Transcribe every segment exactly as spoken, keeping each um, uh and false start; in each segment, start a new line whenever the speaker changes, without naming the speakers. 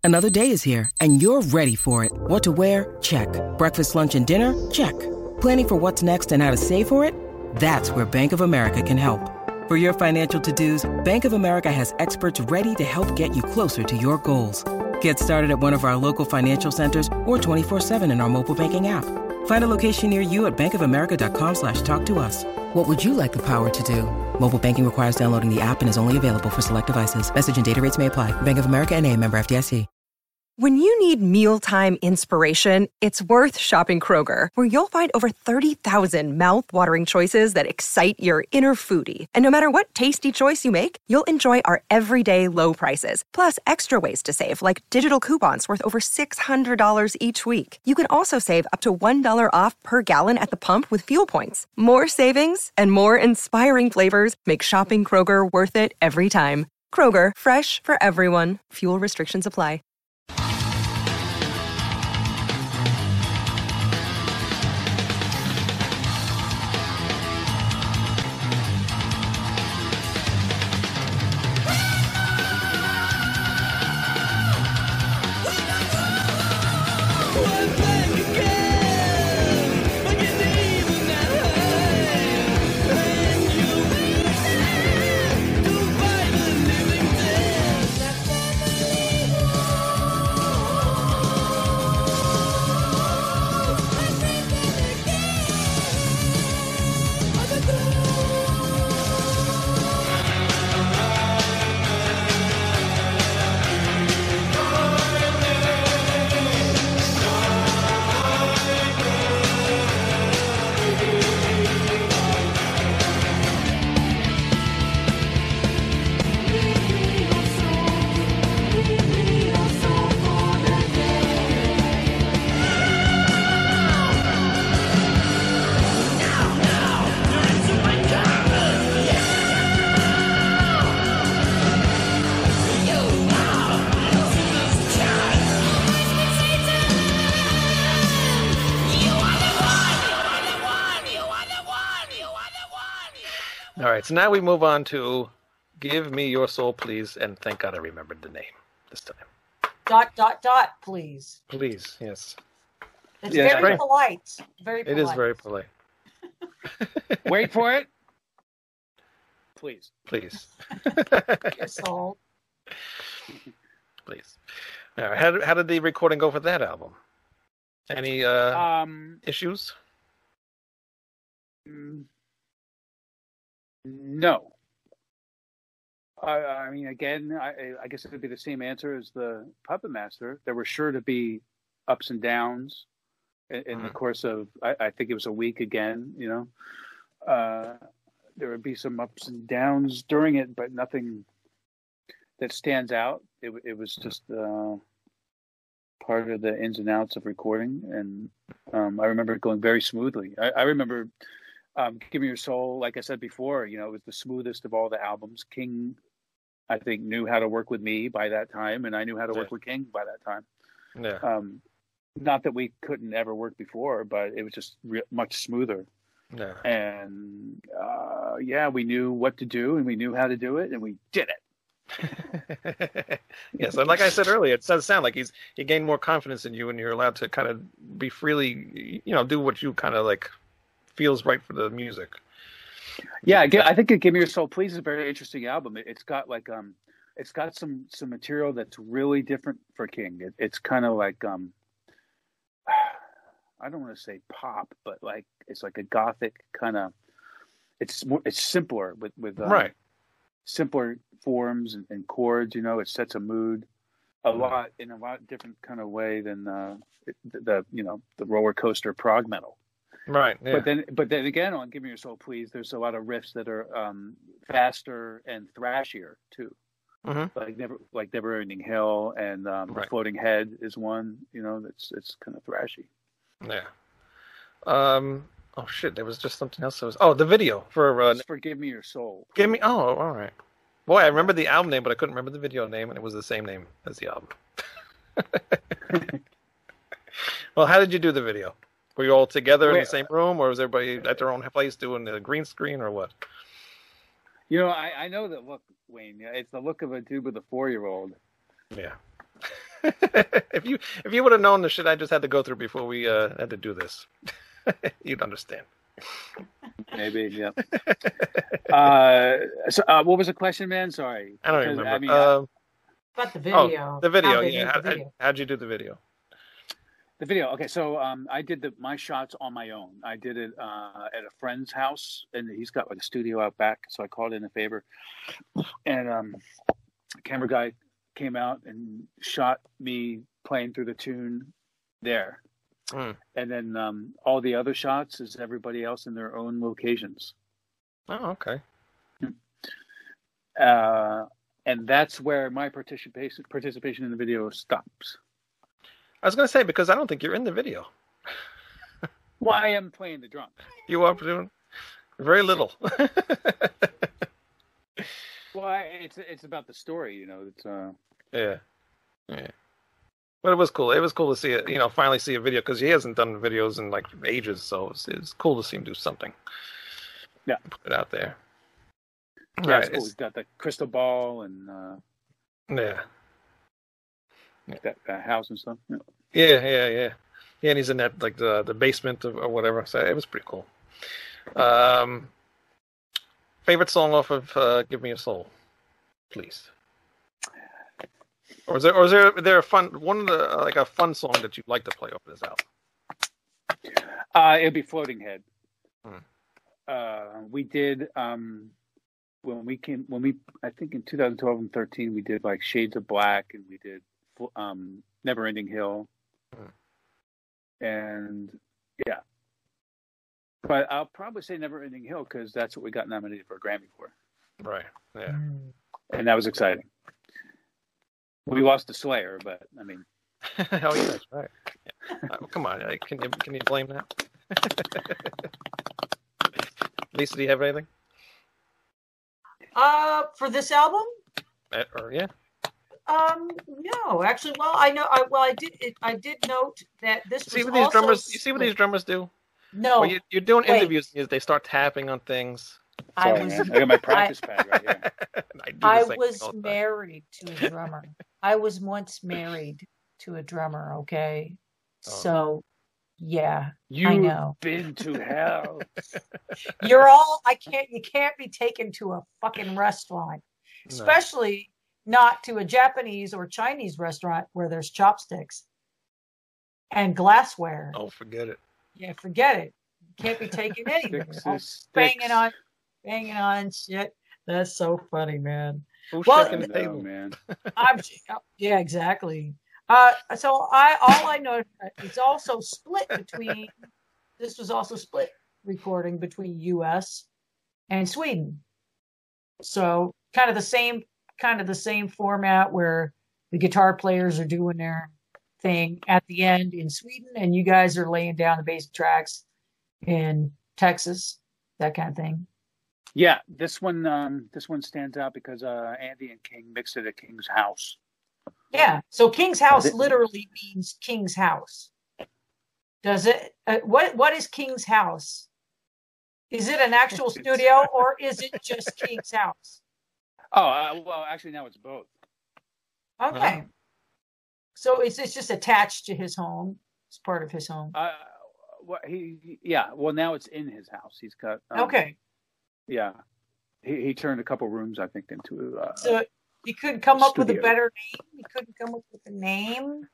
Another day is here, and you're ready for it. What to wear? Check. Breakfast, lunch, and dinner? Check. Planning for what's next and how to save for it? That's where Bank of America can help. For your financial to-dos, Bank of America has experts ready to help get you closer to your goals. Get started at one of our local financial centers or twenty-four seven in our mobile banking app. Find a location near you at bankofamerica.com slash talk to us. What would you like the power to do? Mobile banking requires downloading the app and is only available for select devices. Message and data rates may apply. Bank of America N A, member F D I C.
When you need mealtime inspiration, it's worth shopping Kroger, where you'll find over thirty thousand mouth-watering choices that excite your inner foodie. And no matter what tasty choice you make, you'll enjoy our everyday low prices, plus extra ways to save, like digital coupons worth over six hundred dollars each week. You can also save up to one dollar off per gallon at the pump with fuel points. More savings and more inspiring flavors make shopping Kroger worth it every time. Kroger, fresh for everyone. Fuel restrictions apply.
All right, so now we move on to Give Me Your Soul, Please, and thank God I remembered the name this time.
Dot, dot, dot, please.
Please, yes.
It's
Yeah,
very
right.
polite. Very polite.
It is very polite.
Wait for it. Please.
Please.
Your soul.
Please. All right, how, did- how did the recording go for that album? Any uh,
Um,
issues?
mm, no. I, I mean, again, I, I guess it would be the same answer as the Puppet Master. There were sure to be ups and downs in, in the
Mhm.
course of, I, I think it was a week again, you know. Uh, there would be some ups and downs during it, but nothing that stands out. It, it was just uh, part of the ins and outs of recording. And um, I remember it going very smoothly. I, I remember um, Give Me Your Soul, like I said before, you know, it was the smoothest of all the albums. King, I think, knew how to work with me by that time, and I knew how to work
Yeah.
with King by that time.
Yeah.
Um, not that we couldn't ever work before, but it was just re- much smoother.
Yeah.
And uh, yeah, we knew what to do, and we knew how to do it, and we did it.
Yes, and like I said earlier, it does sound like he's he gained more confidence in you, and you're allowed to kind of be freely, you know, do what you kind of like feels right for the music.
Yeah, I, get, I think "Give Me Your Soul, Please" is a very interesting album. It, it's got like um, it's got some some material that's really different for King. It, it's kind of like um, I don't want to say pop, but like it's like a gothic kind of. It's more, it's simpler with with um,
Right.
simpler forms and, and chords. You know, it sets a mood a
Mhm.
lot in a lot different kind of way than uh, it, the, the you know the roller coaster prog metal.
Right. Yeah.
But then, but then again, on "Give Me Your Soul, Please," there's a lot of riffs that are um, faster and thrashier too.
Mhm.
Like never, like Never Ending Hill, and um,
Right.
The Floating Head is one. You know, that's it's kind of thrashy.
Yeah. Um. Oh shit! There was just something else. That was oh the video for uh,
Just for "Give Me Your Soul."
Give Me. Oh, all right. Boy, I remember the album name, but I couldn't remember the video name, and it was the same name as the album. Well, how did you do the video? Were you all together in
Wait,
the same room, or was everybody at their own place doing the green screen, or what?
You know, I, I know that look, Wayne. Yeah, it's the look of a dude with a four-year-old.
Yeah. if you if you would have known the shit I just had to go through before we uh, had to do this, you'd understand.
Maybe, yeah. uh, so, uh, what was the question, man? Sorry,
I don't
Because,
remember.
I mean,
uh,
But the
oh,
video.
the video.
How they
Yeah.
made
How,
the video.
how'd you do the video?
the video. Okay, so um, I did the my shots on my own. I did it uh, at a friend's house, and he's got like a studio out back. So I called in a favor, and um, the camera guy came out and shot me playing through the tune there.
Mm.
And then um, all the other shots is everybody else in their own locations.
Oh, okay.
Uh, and that's where my participation participation in the video stops.
I was gonna say because I don't think you're in the video.
Well, I am playing the drum.
You are doing very little.
Well, I, it's it's about the story, you know. It's uh,
yeah, yeah. But it was cool. It was cool to see it. You know, finally see a video because he hasn't done videos in like ages. So it's, it's cool to see him do something.
Yeah,
put it out there.
Yeah,
Right,
it's cool.
it's-
He's got the crystal ball and uh,
Yeah,
that, that house and stuff. Yeah.
yeah, yeah, yeah. Yeah, and he's in that like the the basement of, or whatever. So it was pretty cool. Um, favorite song off of uh, "Give Me a Soul," please. Or is there, or is there, there a fun one of the like a fun song that you'd like to play off this album?
Uh, it'd be Floating Head.
Hmm.
Uh, we did um, when we came when we I think in two thousand twelve and thirteen we did like Shades of Black, and we did um, Never Ending Hill,
Hmm.
and yeah. But I'll probably say Never Ending Hill because that's what we got nominated for a Grammy for,
Right. Yeah.
Mm.
and that was exciting. We lost to Slayer, but I mean,
Oh yeah, that's right. Yeah. Uh, come on, uh, can you can you blame that? Lisa, do you have anything?
Uh, for this album,
Uh, or yeah,
um, no, actually, well, I know, I well, I did, it, I did note that this
see
was
what these
also
drummers. You see what
split.
these drummers do?
No,
When you, you're doing
wait.
interviews, is they start tapping on things.
I
sorry,
was,
man. I got my practice pad right here.
I, do the
I
same thing
was
all the time.
married to a drummer. I was once married to a drummer. Okay,
Oh.
so yeah,
You've
I know.
been to hell.
You're all. I can't. You can't be taken to a fucking restaurant,
No.
especially not to a Japanese or Chinese restaurant where there's chopsticks and glassware.
Oh, forget it.
Yeah, forget it. Can't be taken anywhere.
Sticks
All
is
banging
sticks.
on, banging on shit. That's so funny, man.
Who's
Well,
shaking the
No,
table?
man.
I'm yeah, exactly. Uh, so I all I know it's also split between. This was also split recording between U S and Sweden. So kind of the same, kind of the same format where the guitar players are doing their thing at the end in Sweden, and you guys are laying down the basic tracks in Texas, that kind of thing.
Yeah, this one um, this one stands out because uh, Andy and King mixed it at King's house.
Yeah. So King's house
Th-
literally means King's house. Does it? Uh, what What is King's house? Is it an actual
It's-
studio or is it just King's house?
Oh, uh, well, actually now it's both.
Okay. So it's it's just attached to his home. It's part of his home.
Uh, what he yeah, well now it's in his house. He's got um,
Okay.
Yeah, he he turned a couple rooms I think into. Uh,
So he couldn't come up with a
Studio.
better name. He couldn't come up with a name.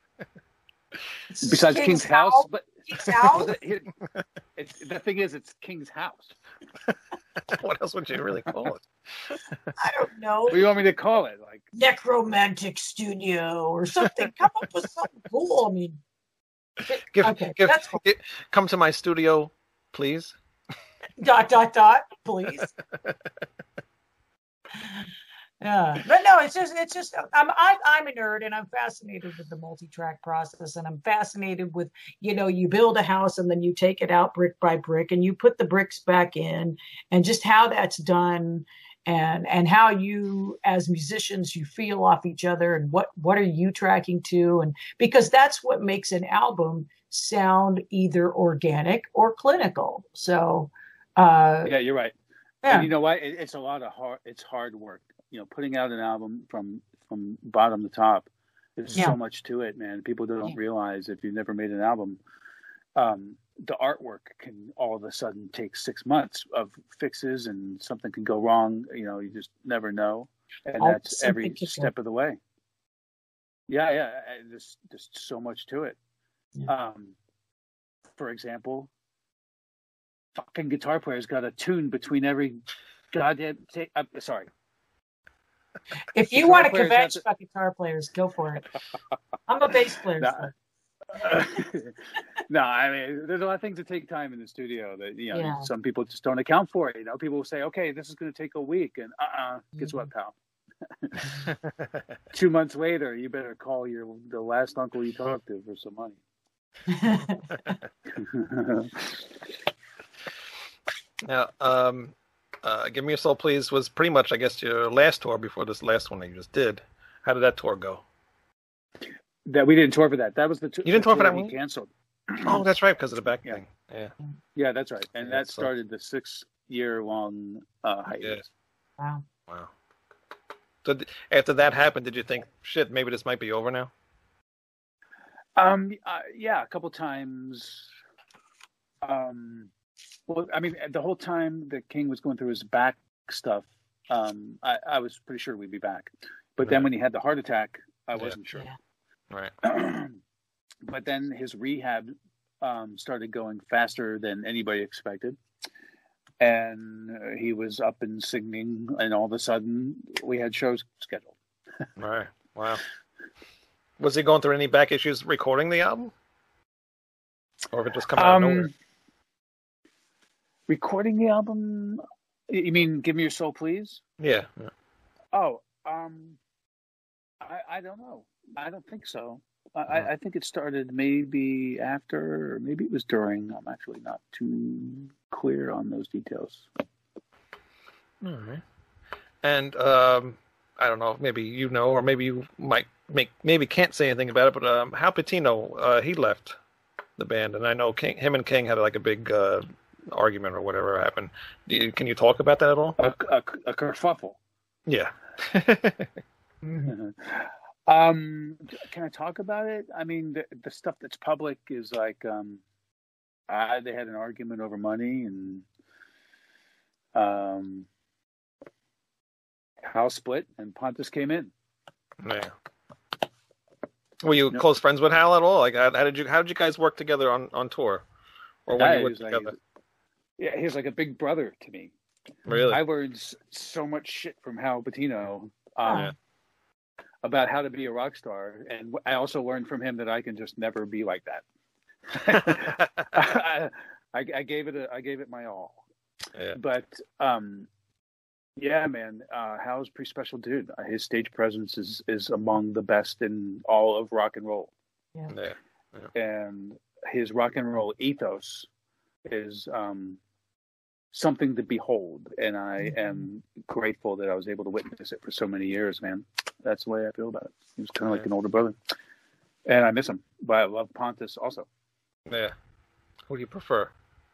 besides King's, house, but
King's
well,
house.
the, it, it's, the thing is, it's King's house.
What else would you really call it?
I don't know.
What do you want me to call it? Like,
Necromantic Studio or something. Come up with something cool. I mean,
Give,
okay,
give,
that's cool.
gi- come to my studio, please.
Dot dot dot. Please. Yeah, but no, it's just it's just I'm I'm I'm a nerd and I'm fascinated with the multi-track process, and I'm fascinated with, you know, you build a house and then you take it out brick by brick and you put the bricks back in, and just how that's done, and and how you as musicians you feel off each other, and what what are you tracking to, and because that's what makes an album sound either organic or clinical. So uh
yeah, you're right.
yeah.
And you know what? It, it's a lot of hard. It's hard work. You know, putting out an album from from bottom to top. There's
Yeah.
so much to it, man. People don't
Yeah.
realize if you've never made an album, um, the artwork can all of a sudden take six months of fixes, and something can go wrong. You know, you just never know, and
Oh,
that's
something
every
could go-
step of the way. Yeah, yeah. and There's just so much to it.
Yeah.
Um, for example, fucking guitar players got a tune between every goddamn. Take, I'm sorry.
If you
Guitar
want to
players
kvetch
have to-
about guitar players, go for it. I'm a bass player.
No.
so-
No, I mean, there's a lot of things that take time in the studio that, you know,
Yeah.
some people just don't account for it. You know, people will say, okay, this is going to take a week. And uh-uh, guess
Mm-hmm.
what, pal? Two months later, you better call your the last uncle you talked to for some money.
Now, um, uh, Give Me Your Soul, Please was pretty much, I guess, your last tour before this last one that you just did. How did that tour go?
That we didn't tour for that. That was the, t-
You didn't
the
tour for that
he
one?
canceled.
Oh, that's right, because of the back
Yeah.
thing. Yeah.
Yeah, that's right. And
Yeah,
that
so-
started the six-year-long uh, hiatus.
Wow.
Wow. So th- after that happened, did you think, shit, maybe this might be over now?
Um, uh, yeah, a couple times. Um, well, I mean, the whole time that King was going through his back stuff, um, I, I was pretty sure we'd be back. But then
Right.
when he had the heart attack, I
Yeah.
wasn't sure.
Yeah.
Right.
But then his rehab um, started going faster than anybody expected. And uh, he was up and singing, and all of a sudden we had shows scheduled.
Right. Wow. Was he going through any back issues recording the album? Or if it just come out of nowhere?
Um, recording the album, you mean Give Me Your Soul, Please?
Yeah. yeah.
Oh, um, I, I don't know. I don't think so. I, I I think it started maybe after, or maybe it was during. I'm actually not too clear on those details.
All right. And um, I don't know, maybe you know, or maybe you might make, maybe can't say anything about it, but um, Hal Patino, uh, he left the band, and I know King, him and King had like a big uh, argument or whatever happened. Do you, can you talk about that at all?
A, a, a kerfuffle.
Yeah.
Um, can I talk about it? I mean, the, the stuff that's public is like, um, uh, they had an argument over money, and um, Hal split, and Pontus came in.
Yeah. Were you
No.
close friends with Hal at all? Like, how, how did you how did you guys work together on, on tour, or when
Yeah,
you
he
worked
was like-
together?
Yeah, he was like a big brother to me.
Really?
I learned s- so much shit from Hal Patino um,
Yeah.
about how to be a rock star, and I also learned from him that I can just never be like that. I, I gave it a, I gave it my all.
Yeah.
But um, yeah, man, uh, Hal's a pretty special dude. Uh, His stage presence is is among the best in all of rock and roll,
Yeah.
and his rock and roll ethos is um, something to behold. And I am grateful that I was able to witness it for so many years, man. That's the way I feel about it. He was kind of like
Yeah.
an older brother, and I miss him. But I love Pontus also.
Yeah. Who do you prefer?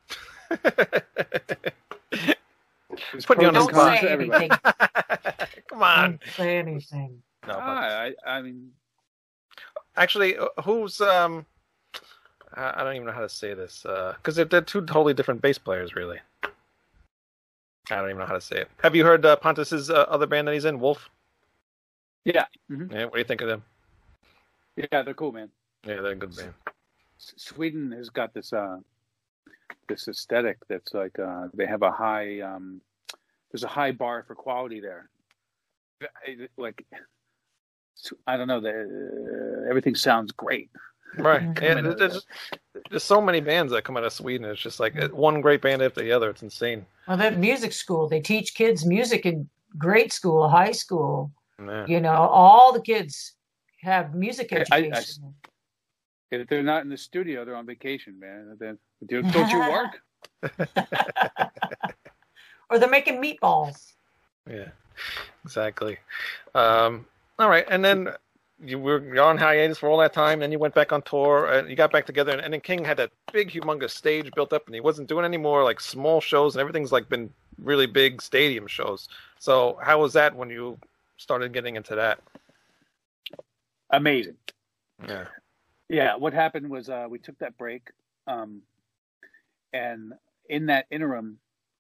There's
Putting you on
pros
the
and
Don't
cons
spot.
say
to everybody.
anything.
Come on.
Don't say anything.
No, but
Ah, I, I mean,
actually, uh, who's um? I I don't even know how to say this because they're, they're two totally different bass players, really. I don't even know how to say it. Have you heard uh, Pontus's uh, other band that he's in, Wolf?
yeah, mhm.
Yeah. What do you think of them?
yeah, they're cool, man.
Yeah, they're a good band.
S- Sweden has got this uh, this aesthetic that's like uh, they have a high um, there's a high bar for quality there. I- Like I don't know, the, uh, everything sounds great.
Right.
Mhm.
Yeah, there's, there's, there's so many bands that come out of Sweden. It's just like uh, one great band after the other. It's insane.
Well, that music school, they teach kids music in grade school, high school.
Yeah.
You know, all the kids have music
I- I-
education.
If they're not in the studio, they're on vacation, man. Then don't don't you work?
Or they're making meatballs.
Yeah, exactly. Um, all right, and then you were you're on hiatus for all that time. Then you went back on tour, and you got back together. And, and then King had that big, humongous stage built up, and he wasn't doing any more like small shows, and everything's like been really big stadium shows. So how was that when you started getting into that?
amazing.
Yeah.
Yeah, what happened was uh, we took that break, um, and in that interim,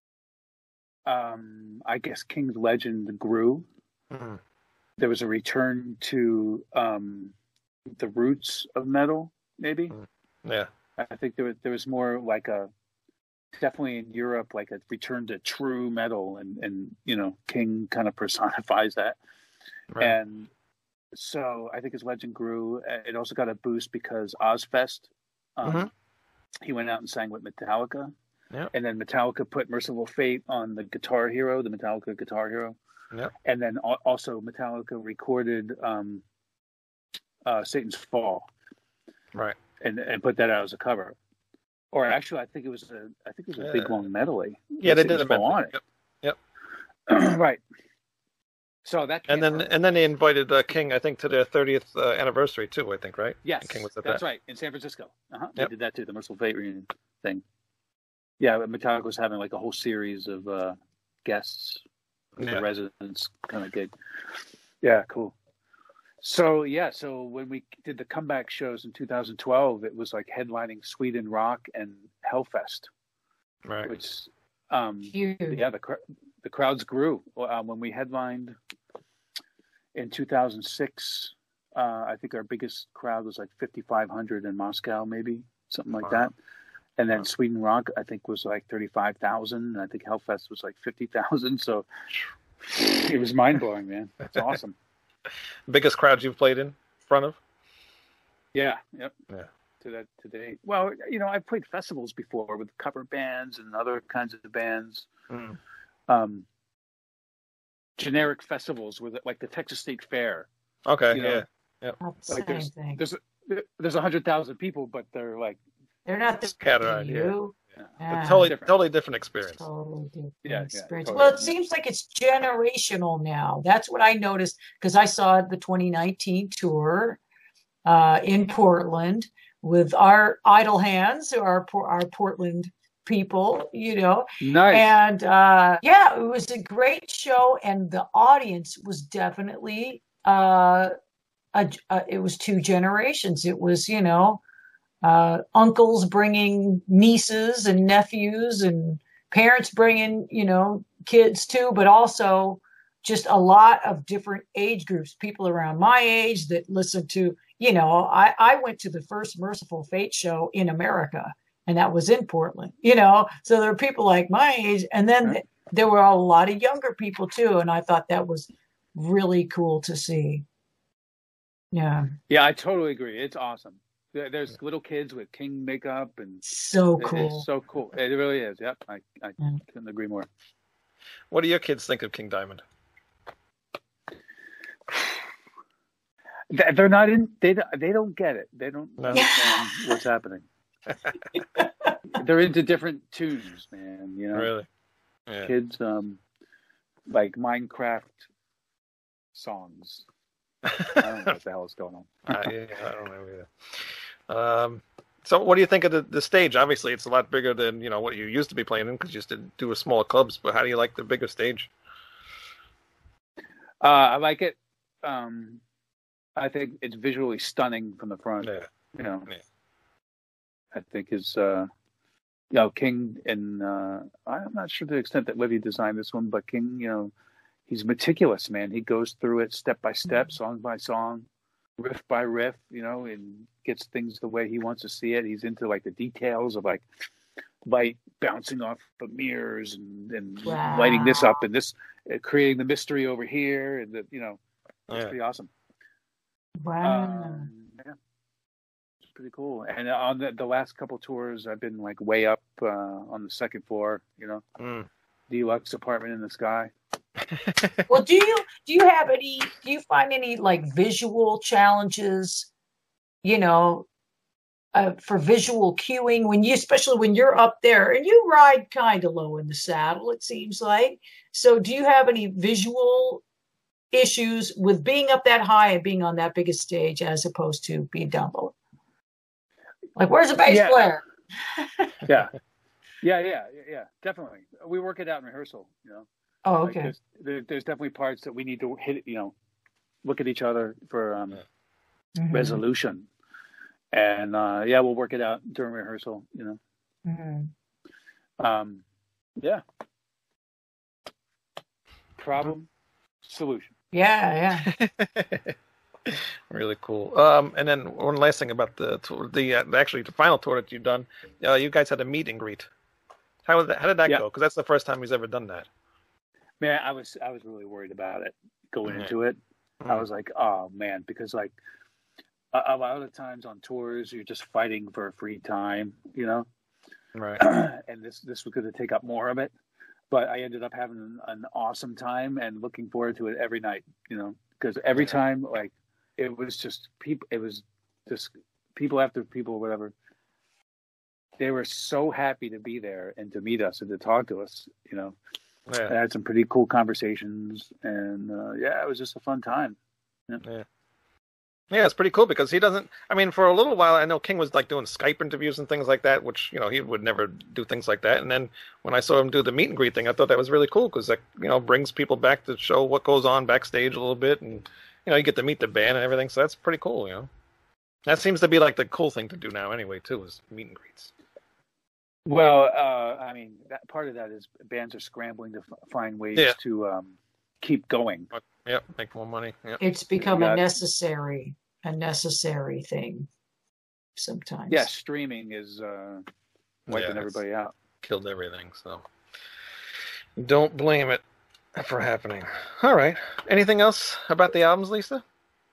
um, I guess King's Legend grew.
Mm-hmm.
There was a return to um, the roots of metal, maybe.
Yeah.
I think there was there was more like a definitely in Europe like a return to true metal, and and you know King kind of personifies that,
Right.
and so I think his legend grew. It also got a boost because Ozfest, um,
mm-hmm.
he went out and sang with Metallica,
Yeah.
and then Metallica put Merciful Fate on the Guitar Hero, the Metallica Guitar Hero,
Yeah.
and then also Metallica recorded um, uh, Satan's Fall,
Right.
and and put that out as a cover. Or actually, I think it was a I think it was a
Yeah.
big long medley.
Yeah, they
Satan's
did a
Fall
medley.
on it.
Yep. Yep.
Right. So that
And then
early.
and then they invited uh, King, I think, to their thirtieth uh, anniversary too. I think, right?
Yes,
And King was at
that's
that.
right, in San Francisco. Uh-huh.
Yep.
They did that too, the Merciful Fate reunion thing. Yeah, Metallica was having like a whole series of uh, guests, like
Yeah.
a residence kind of gig. Yeah, cool. So yeah, so when we did the comeback shows in two thousand twelve, it was like headlining Sweden Rock and Hellfest,
Right.
which um,
Huge.
yeah, the cr- the crowds grew um, when we headlined in two thousand six. Uh, I think our biggest crowd was like fifty-five hundred in Moscow, maybe something like
Wow.
that. And then
Wow.
Sweden Rock, I think, was like thirty-five thousand. I think Hellfest was like fifty thousand. So it was mind blowing, man. It's awesome.
Biggest crowd you've played in front of?
Yeah. Yep.
Yeah.
To that today. Well, you know, I've played festivals before with cover bands and other kinds of bands.
Mm.
Um, generic festivals with like the Texas State Fair.
Okay.
You know,
yeah. Yep.
Not the
Like
same
there's
thing.
there's there's a hundred thousand people, but they're like
They're not the
Scattered
same
idea.
you.
yeah.
Yeah.
Totally,
different.
totally different experience.
Totally different
Yeah, yeah,
experience.
totally.
Well, it seems like it's generational now. That's what I noticed because I saw the twenty nineteen tour uh, in Portland with our Idle Hands, our our Portland people, you know,
Nice.
and uh, yeah, it was a great show, and the audience was definitely uh, a, a, it was two generations. It was, you know. Uh, uncles bringing nieces and nephews, and parents bringing, you know, kids too, but also just a lot of different age groups, people around my age that listen to, you know, I, I went to the first Merciful Fate show in America, and that was in Portland, you know, so there were people like my age, and then th- there were a lot of younger people too, and I thought that was really cool to see. Yeah.
Yeah, I totally agree. It's awesome. There- There's little kids with King makeup, and
So
it-
cool.
it's so cool. It really is. Yep, I, I
Yeah.
couldn't agree more.
What do your kids think of King Diamond?
They- They're not in. They don't- they don't get it. They don't
No.
understand what's happening. They're into different tunes, man. You know,
Really? Yeah.
kids um like Minecraft songs. I don't know what the hell is going on.
Uh, yeah, I don't know either. Um, so, what do you think of the, the stage? Obviously, it's a lot bigger than you know what you used to be playing in because you used to do with smaller clubs. But how do you like the bigger stage?
Uh, I like it. Um, I think it's visually stunning from the front.
Yeah,
You know,
Yeah.
I think is uh, you know King, and uh, I'm not sure to the extent that Livy designed this one, but King, you know, he's meticulous, man. He goes through it step by step, song by song, riff by riff, you know, and gets things the way he wants to see it. He's into like the details of like light bouncing off the mirrors and, and
Wow.
lighting this up and this, uh, creating the mystery over here, and the, you know, it's
Yeah.
pretty awesome.
Wow.
Um, yeah, it's pretty cool. And on the, the last couple tours, I've been like way up uh, on the second floor, you know,
Mm.
deluxe apartment in the sky.
Well, do you do you have any do you find any like visual challenges, you know, uh, for visual cueing when you especially when you're up there and you ride kind of low in the saddle, it seems like. So do you have any visual issues with being up that high and being on that biggest stage as opposed to being down low? Like, where's the bass
Yeah.
player?
Yeah. Yeah, yeah, yeah, yeah, definitely. We work it out in rehearsal, you know.
Oh,
Like,
okay.
there's, there, there's definitely parts that we need to hit, you know, look at each other for um,
Yeah.
Mhm.
resolution. And uh, yeah, we'll work it out during rehearsal. You know.
Mhm.
Um, yeah. Problem, solution.
Yeah, yeah.
Really cool. Um, and then one last thing about the tour, the uh, actually the final tour that you've done. Uh, you guys had a meet and greet. How did that, how did that
Yeah.
go? Because that's the first time he's ever done that.
Man, I was I was really worried about it going
Mhm.
into it. I
Mhm.
was like, oh man, because like a, a lot of the times on tours, you're just fighting for free time, you know.
Right.
And this this was going to take up more of it, but I ended up having an, an awesome time and looking forward to it every night, you know, because every
Yeah.
time like it was just people, it was just people after people, whatever. They were so happy to be there and to meet us and to talk to us, you know.
Yeah.
I had some pretty cool conversations, and uh, yeah, it was just a fun time.
Yeah. Yeah, it's pretty cool because he doesn't. I mean, for a little while, I know King was like doing Skype interviews and things like that, which you know he would never do things like that. And then when I saw him do the meet and greet thing, I thought that was really cool because that you know brings people back to show what goes on backstage a little bit, and you know you get to meet the band and everything. So that's pretty cool. You know, that seems to be like the cool thing to do now, anyway, too, is meet and greets.
Well, uh, I mean, that part of that is bands are scrambling to f- find ways
Yeah.
to um, keep going.
Yep, make more money. Yep.
It's become
got-
a necessary, a necessary thing sometimes.
Yeah, streaming is uh, wiping
Yeah, it's
everybody out.
Killed everything. So don't blame it for happening. All right. Anything else about the albums, Lisa?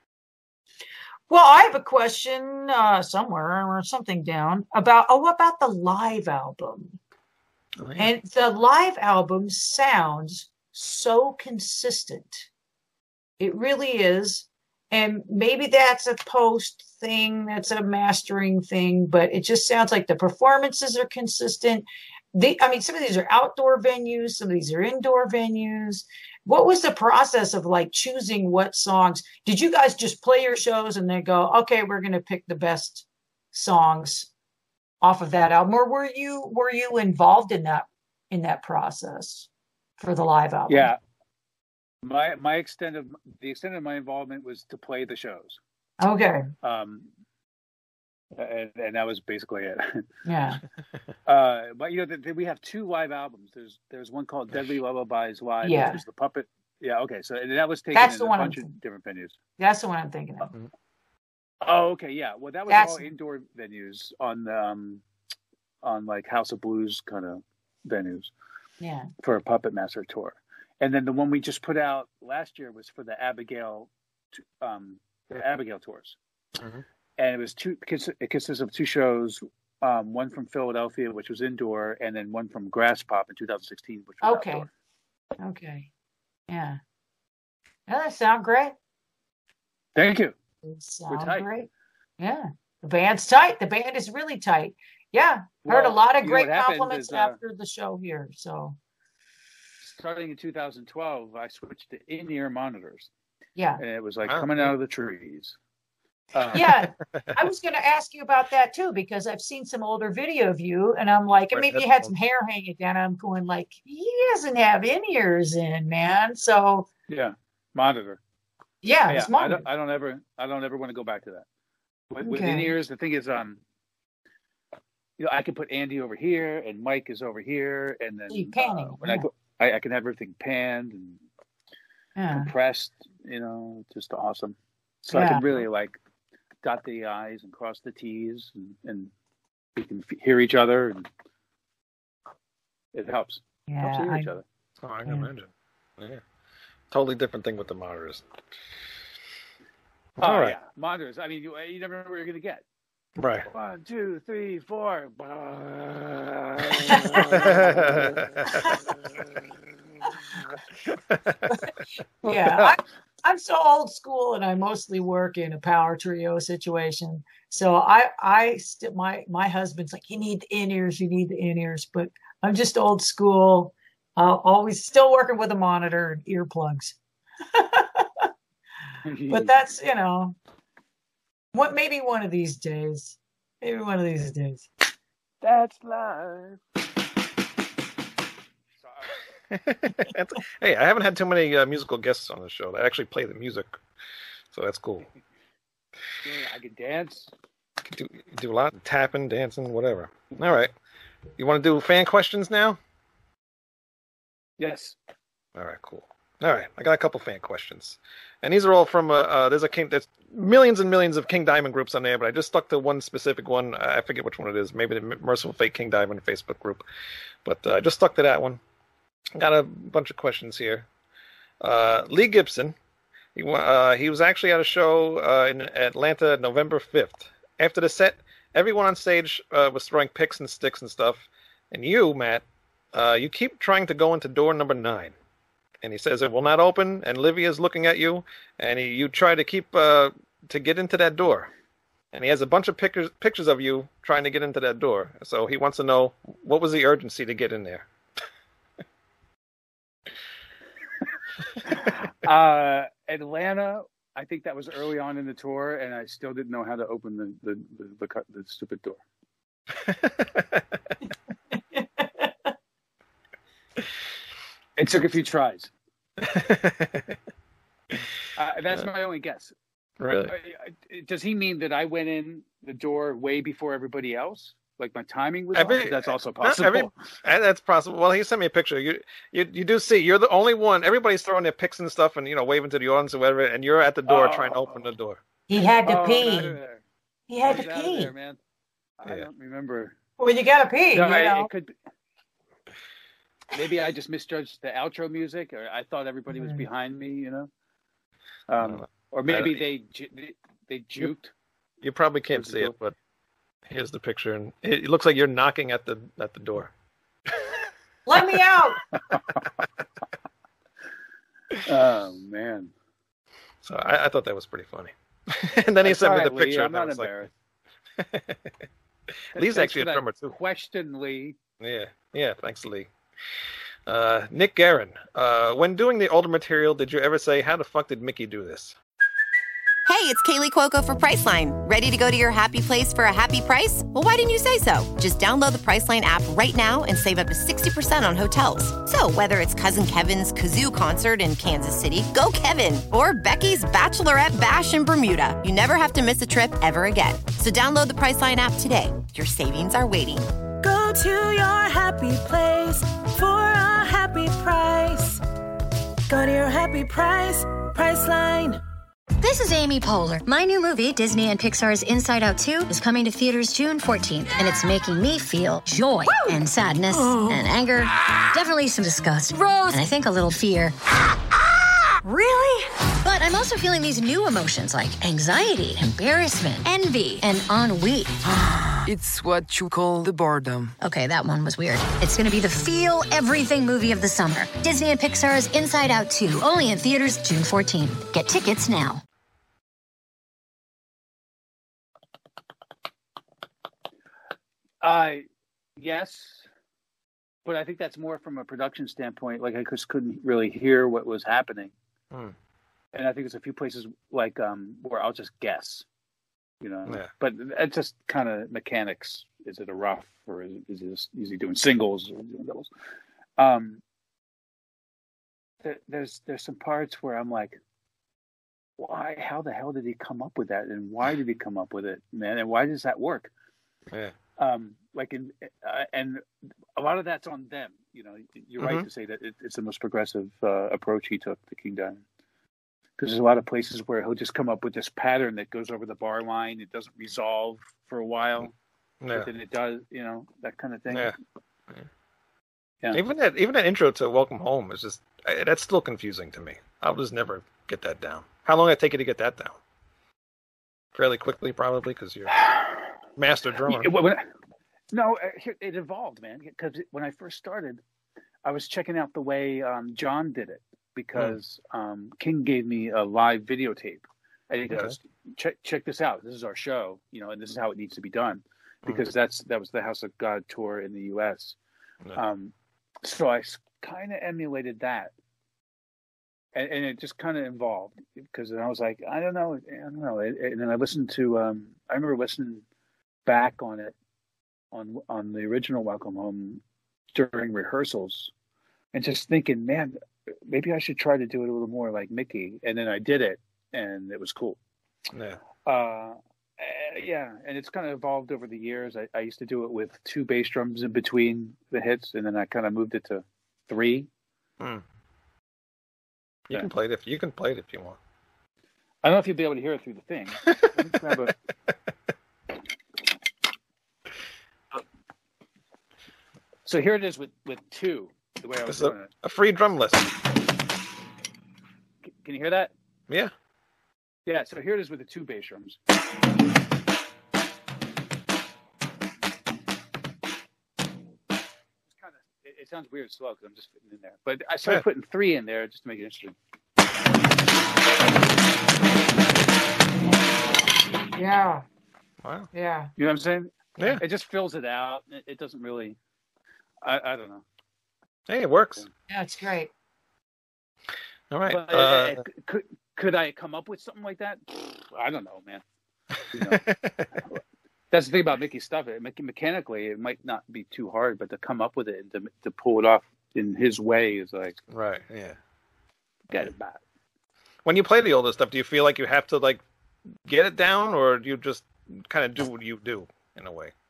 Well, I have a question uh, somewhere or something down about, oh, what about the live album?
Oh, yeah.
And the live album sounds so consistent. It really is. And maybe that's a post thing, that's a mastering thing, but it just sounds like the performances are consistent. They, I mean, some of these are outdoor venues, some of these are indoor venues. What was the process of like choosing what songs? Did you guys just play your shows and then go, okay, we're going to pick the best songs off of that album? Or were you were you involved in that in that process for the live album?
Yeah, my my extent of the extent of my involvement was to play the shows,
Okay.
um, and, and that was basically it.
Yeah.
Uh, but you know, the, the, we have two live albums. There's there's one called Deadly Lullabies Live,
Yeah.
which was the puppet. Yeah, okay. So and that was taken
That's
in
the
a
one I'm
bunch of
thinking.
different venues.
That's the one I'm thinking of.
Oh, okay, yeah. Well, that was
That's-
all indoor venues on um, on like House of Blues kind of venues
Yeah.
for a Puppet Master tour. And then the one we just put out last year was for the Abigail, um, the Abigail tours.
Mhm.
And it was two. It consists of two shows. Um, one from Philadelphia, which was indoor, and then one from Grass Pop in two thousand sixteen, which was
Okay.
outdoor.
Okay. Yeah. Yeah, that sound great.
Thank you.
It sound
tight.
great. Yeah. The band's tight. The band is really tight. Yeah. Heard a
Well,
lot of
you know
great
what happened
compliments
is, uh,
after the show here. So
Starting in two thousand twelve, I switched to in-ear monitors,
yeah.
and it was like
Wow.
coming out of the trees. Uh,
Yeah. I was going to ask you about that too, because I've seen some older video of you and I'm like, and
Right,
maybe you had
headphones.
some hair hanging down. I'm going like, he doesn't have in-ears in, man. So
yeah, monitor.
yeah,
Yeah,
it's
I
monitor.
don't, I don't ever, I don't ever want to go back to that. With, with
Okay.
in-ears, the thing is, um, you know, I can put Andy over here, and Mike is over here, and then
You panning,
uh, when I
yeah.
go, I, I can have everything panned and
Yeah.
compressed. You know, just awesome. So I
Yeah.
can really like dot the I's and cross the T's, and, and we can f- hear each other, and it helps. helps
Yeah.
hear
I-
each other.
Oh, I can
Yeah.
imagine. Yeah. Totally different thing with the monitors.
Oh,
All right.
yeah, monitors. I mean, you, you never know what you're gonna get.
Right.
One, two, three, four.
yeah. I, I'm so old school and I mostly work in a power trio situation. So I, I st- my, my husband's like, you need the in-ears, you need the in-ears, but I'm just old school. Uh, always still working with a monitor and earplugs. But that's, you know, what, maybe one of these days, maybe one of these days.
That's life.
That's- hey, I haven't had too many uh, musical guests on the show that actually play the music, so that's cool.
Yeah, I can dance.
Do do a lot of tapping, dancing, whatever. All right. You want to do fan questions now?
Yes.
All right, cool. All right, I got a couple fan questions, and these are all from uh, uh there's a King. There's millions and millions of King Diamond groups on there, but I just stuck to one specific one. I forget which one it is. Maybe the Merciful Fate King Diamond Facebook group, but uh, I just stuck to that one. Got a bunch of questions here. Uh, Lee Gibson, he uh, he was actually at a show uh, in Atlanta, November fifth. After the set, everyone on stage uh, was throwing picks and sticks and stuff, and you, Matt, uh, you keep trying to go into door number nine. And he says it will not open, and Livia's looking at you, and he, you try to keep uh, to get into that door. And he has a bunch of pictures pictures of you trying to get into that door. So he wants to know, what was the urgency to get in there?
uh, Atlanta, I think that was early on in the tour, and I still didn't know how to open the the the, the, the stupid door. It took a few tries. uh, that's my only guess.
Really?
Uh, does he mean that I went in the door way before everybody else? Like my timing was
every,
off? That's also possible.
Every, that's possible. Well, he sent me a picture. You, you, you do see you're the only one. Everybody's throwing their picks and stuff, and you know, waving to the audience or whatever, and you're at the door
oh.
trying to open the door.
He had to
oh,
pee. He had
Get
to
out
pee.
of there, man. I
Yeah.
don't remember.
Well, you gotta pee.
No,
you
I,
know?
it could be. Maybe I just misjudged the outro music, or I thought everybody was
Mm.
behind me, you know. Um,
No.
or maybe
I-
they ju- they juked.
You probably can't
Where's the
see
door?
it, but here's the picture, and it looks like you're knocking at the at the door.
Let me out.
Oh man!
So I, I thought that was pretty funny. And then he
That's
sent me
all
the
right, Lee.
picture.
I'm
and I
not
was like,
embarrassed.
Lee's
Thanks
actually
for
a
that
drummer too.
Question, Lee.
Yeah, yeah. Thanks, Lee. Uh, Nick Guerin. Uh, when doing the older material, did you ever say, "How the fuck did Mickey do this"?
Hey, it's Kaylee Cuoco for Priceline. Ready to go to your happy place for a happy price? Well, why didn't you say so? Just download the Priceline app right now and save up to sixty percent on hotels. So whether it's Cousin Kevin's Kazoo Concert in Kansas City, go Kevin, or Becky's Bachelorette Bash in Bermuda, you never have to miss a trip ever again. So download the Priceline app today. Your savings are waiting.
Go to your happy place for a happy price. Go to your happy price, Priceline.
This is Amy Poehler. My new movie, Disney and Pixar's Inside Out two, is coming to theaters June fourteenth, and it's making me feel joy Woo! and sadness and anger, definitely some disgust, Rose, and I think a little fear. Really? But I'm also feeling these new emotions like anxiety, embarrassment, envy, and ennui.
It's what you call the boredom.
Okay, that one was weird. It's going to be the feel everything movie of the summer. Disney and Pixar's Inside Out two, only in theaters June fourteenth. Get tickets now.
Uh, yes, but I think that's more from a production standpoint. Like I just couldn't really hear what was happening,
Hmm.
and I think there's a few places like um where I'll just guess, you know.
Yeah.
But it's just kind of mechanics. Is it a rough or is, is, it, is he doing singles or doing doubles? Um, there, there's there's some parts where I'm like, why? How the hell did he come up with that? And why did he come up with it, man? And why does that work?
Yeah.
Um, like in, uh, and a lot of that's on them. You know, you're
Mhm.
right to say that it, it's the most progressive uh, approach he took to King Diamond. Because there's a lot of places where he'll just come up with this pattern that goes over the bar line. It doesn't resolve for a while,
Yeah.
but then it does. You know, that kind of thing.
Yeah.
Yeah.
Even that, even that intro to Welcome Home is just I, that's still confusing to me. I'll just never get that down. How long did it take you to get that down? Fairly quickly, probably, because you're master drummer.
Yeah, when I- no, uh, here- it evolved, man. Because when I first started, I was checking out the way um, John did it because um, King gave me a live videotape, and he
Okay.
goes, "Check check this out. This is our show, you know, and this is how it needs to be done." Because that's that was the House of God tour in the U S.
Yeah.
Um, so I kind of emulated that, and, and it just kind of evolved because then I was like, I don't know, I don't know, and then I listened to, um, I remember listening back on it on on the original Welcome Home during rehearsals, and just thinking, man, maybe I should try to do it a little more like Mickey, and then I did it, and it was cool.
Yeah.
Uh, eh, yeah, and it's kind of evolved over the years. I, I used to do it with two bass drums in between the hits, and then I kind of moved it to three.
Hmm. You
Yeah.
can play it if you can play it if you want.
I don't know if you'll be able to hear it through the thing. Let me grab a... So here it is with, with two, the way I was
This is
doing
a,
it.
a free drum lesson.
C- Can you hear that?
Yeah.
Yeah, so here it is with the two bass drums. It's kind of, it, it sounds weird slow because I'm just fitting in there. But I started
Yeah.
putting three in there just to make it interesting.
Yeah.
Wow.
Yeah.
You know what I'm saying?
Yeah.
It just fills it out. It, it doesn't really, I, I don't know.
Hey, it works.
Yeah, it's great.
All right.
But,
Uh,
uh, could, could I come up with something like that? I don't know, man. You know, that's the thing about Mickey's stuff. It, me- mechanically, it might not be too hard, but to come up with it and to, to pull it off in his way is like,
right. Yeah.
get it back.
When you play the older stuff, do you feel like you have to like get it down, or do you just kind of do what you do in a way?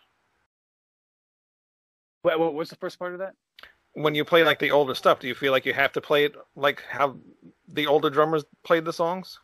What, what was the first part of that?
When you play like the older stuff, do you feel like you have to play it like how the older drummers played the songs?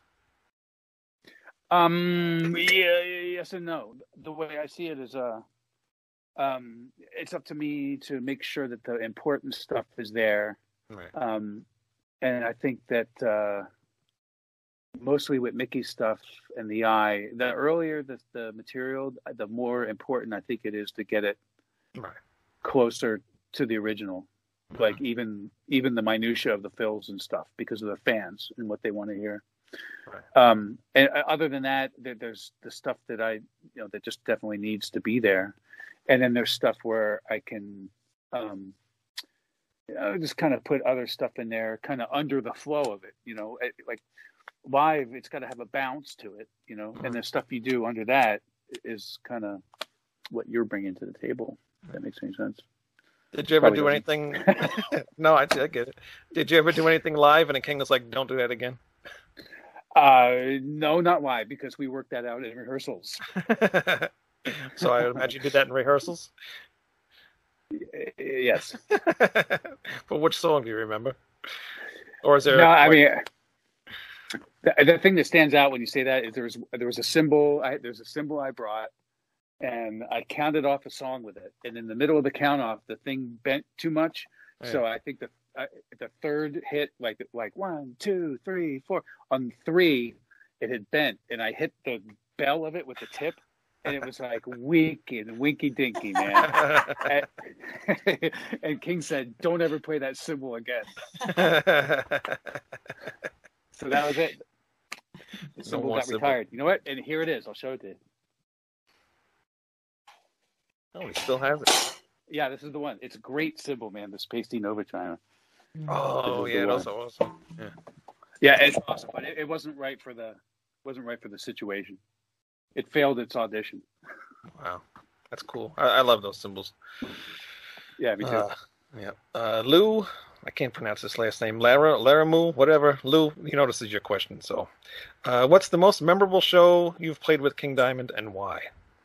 Um, yeah, yeah, yes and no. The way I see it is, uh, um, it's up to me to make sure that the important stuff is there.
Right.
Um, and I think that uh, mostly with Mickey's stuff and the eye, the earlier the, the material, the more important I think it is to get it
Right.
closer to the original. Like even even the minutia of the fills and stuff because of the fans and what they want to hear.
Right.
Um, and other than that, there, there's the stuff that I, you know, that just definitely needs to be there. And then there's stuff where I can, um, you know, just kind of put other stuff in there, kind of under the flow of it. You know, it, like live, it's got to have a bounce to it. You know, and the stuff you do under that is kind of what you're bringing to the table. If that makes any sense.
Did you ever
Probably
do anything? No, I, I get it. Did you ever do anything live and the King was like, "Don't do that again"?
Uh, no, not live because we worked that out in rehearsals.
So I imagine you did that in rehearsals.
Yes.
But which song do you remember? Or is there?
No, I
like-
mean, the, the thing that stands out when you say that is there was there was a symbol. I, there's a symbol I brought, and I counted off a song with it. And in the middle of the count off, the thing bent too much.
Yeah.
So I think the I, the third hit, like like one, two, three, four. On three, it had bent, and I hit the bell of it with the tip, and it was like winky and winky dinky, man. and, and King said, "Don't ever play that cymbal again." So that was it. The
No
cymbal
more
got
cymbal.
retired. You know what? And here it is. I'll show it to you.
Oh, he still has it.
Yeah, this is the one. It's a great cymbal, man. The Pasty Nova China.
Oh,
This is
yeah,
the
that's
one.
awesome. Yeah.
Yeah, it's awesome, but it, it wasn't right for the wasn't right for the situation. It failed its audition.
Wow, that's cool. I, I love those symbols.
Yeah, me too.
Uh, yeah. Uh, Lou, I can't pronounce his last name. Lara, Laramu, whatever. Lou, you know this is your question. So, uh, what's the most memorable show you've played with King Diamond and why?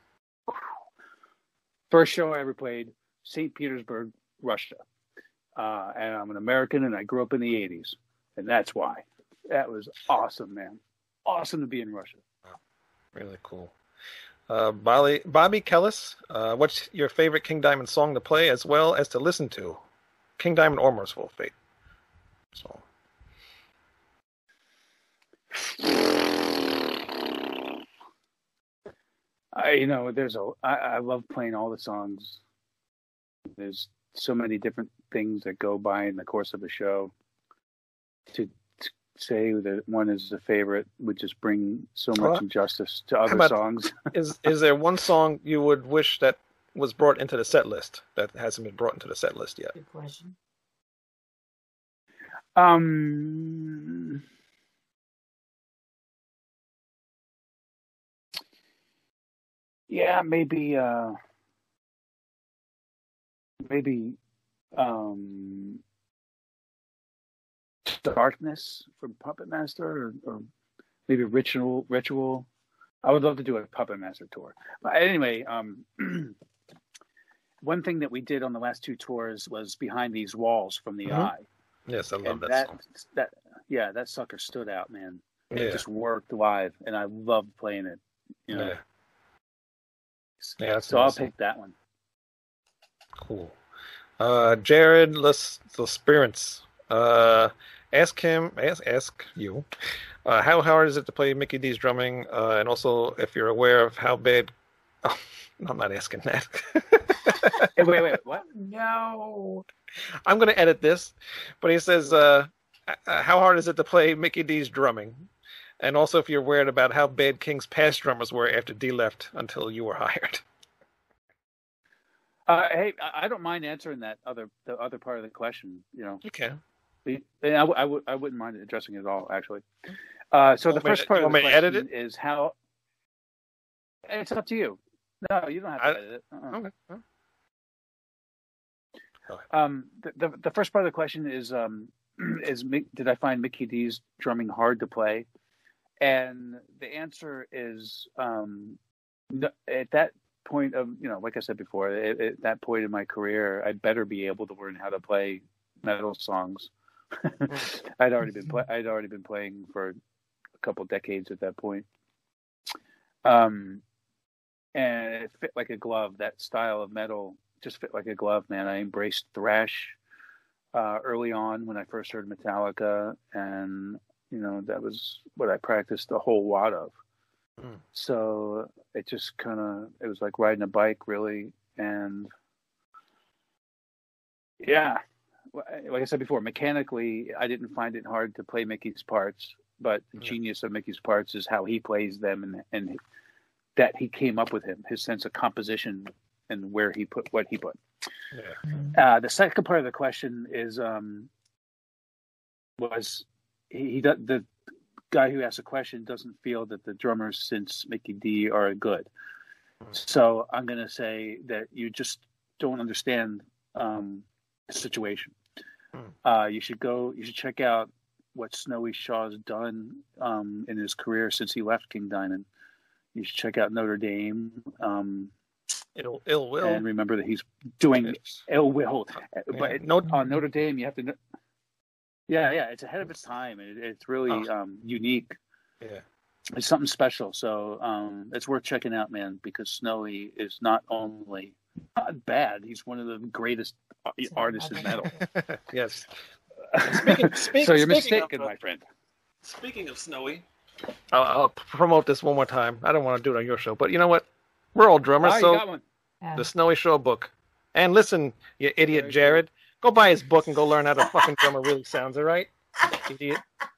First show I ever played, Saint Petersburg, Russia. Uh, and I'm an American, and I grew up in the eighties, and that's why. That was awesome, man. Awesome to be in Russia.
Really cool. Uh, Bobby, Bobby Kellis, uh, what's your favorite King Diamond song to play as well as to listen to? King Diamond or Merciful Fate? So.
I, you know, there's a. I, I love playing all the songs. There's so many different things that go by in the course of a show. To, to say that one is a favorite would just bring so much
Well,
injustice to other
about-
songs.
Is is there one song you would wish that was brought into the set list that hasn't been brought into the set list yet?
Good question.
Um. Yeah, maybe. Uh, maybe. Um, Darkness from Puppet Master, or, or maybe Ritual. Ritual. I would love to do a Puppet Master tour. But anyway, um, one thing that we did on the last two tours was Behind These Walls from the
Mm-hmm.
Eye.
Yes, I love
And
that,
that,
song.
that, yeah, that sucker stood out, man. It
Yeah.
just worked live, and I loved playing it. You know,
Yeah. Yeah, that's
so I'll
awesome.
pick that one.
Cool. Uh, Jared L'Espérance. Uh, ask him, ask, ask you, uh, how hard is it to play Mickey D's drumming? Uh, and also if you're aware of how bad. Oh, I'm not asking that.
Hey, wait, wait, what?
No.
I'm going to edit this, but he says, uh, uh, how hard is it to play Mickey D's drumming? And also if you're worried about how bad King's past drummers were after D left until you were hired.
Uh, hey, I I don't mind answering that other the other part of the question. You know,
Okay.
The- and I, w- I, w- I wouldn't mind addressing it at all, actually. Uh, so
You
the
want me
first
to-
part
you
of the
want me to edit
question is how. It's up to you. No, you don't have to
I-
edit it. Uh-uh.
Okay. Well, go ahead.
Um, the, the the first part of the question is um, is Mi- did I find Mickey D's drumming hard to play? And the answer is um, no, at that point of you know, like I said before, at, at that point in my career, I'd better be able to learn how to play metal songs. I'd already been play- I'd already been playing for a couple decades at that point. Um, and it fit like a glove. That style of metal just fit like a glove, man. I embraced thrash uh, early on when I first heard Metallica, and you know that was what I practiced a whole lot of.
Mm.
So it just kind of it was like riding a bike, really, and yeah, like I said before, mechanically, I didn't find it hard to play Mickey's parts, but the
Mm.
genius of Mickey's parts is how he plays them, and and that he came up with him, his sense of composition and where he put what he put.
Yeah.
Uh, the second part of the question is um, was he, he does, the guy who asked the question doesn't feel that the drummers since Mickey D are good. So I'm going to say that you just don't understand um, the situation. Uh, you should go. You should check out what Snowy Shaw's done um, in his career since he left King Diamond. You should check out Notre Dame. Um,
Ill, ill will.
and remember that he's doing
Yes.
ill will.
Yeah.
But
No-
on Notre Dame, you have to. Know, yeah, yeah, it's ahead of its time. It, it's really
Oh.
um, unique.
Yeah.
It's something special. So um, it's worth checking out, man. Because Snowy is not only not bad; he's one of the greatest artists in metal.
Yes. Speaking, speak,
So you're
speaking
mistaken,
of, uh,
my friend.
Speaking of Snowy, I'll, I'll promote this one more time. I don't want to do it on your show, but you know what? We're all drummers,
Ah, you
so
got one.
Yeah.
the Snowy Show book. And listen, you idiot
Very
Jared, go buy his book and go learn how the fucking drummer really sounds, all right? Idiot.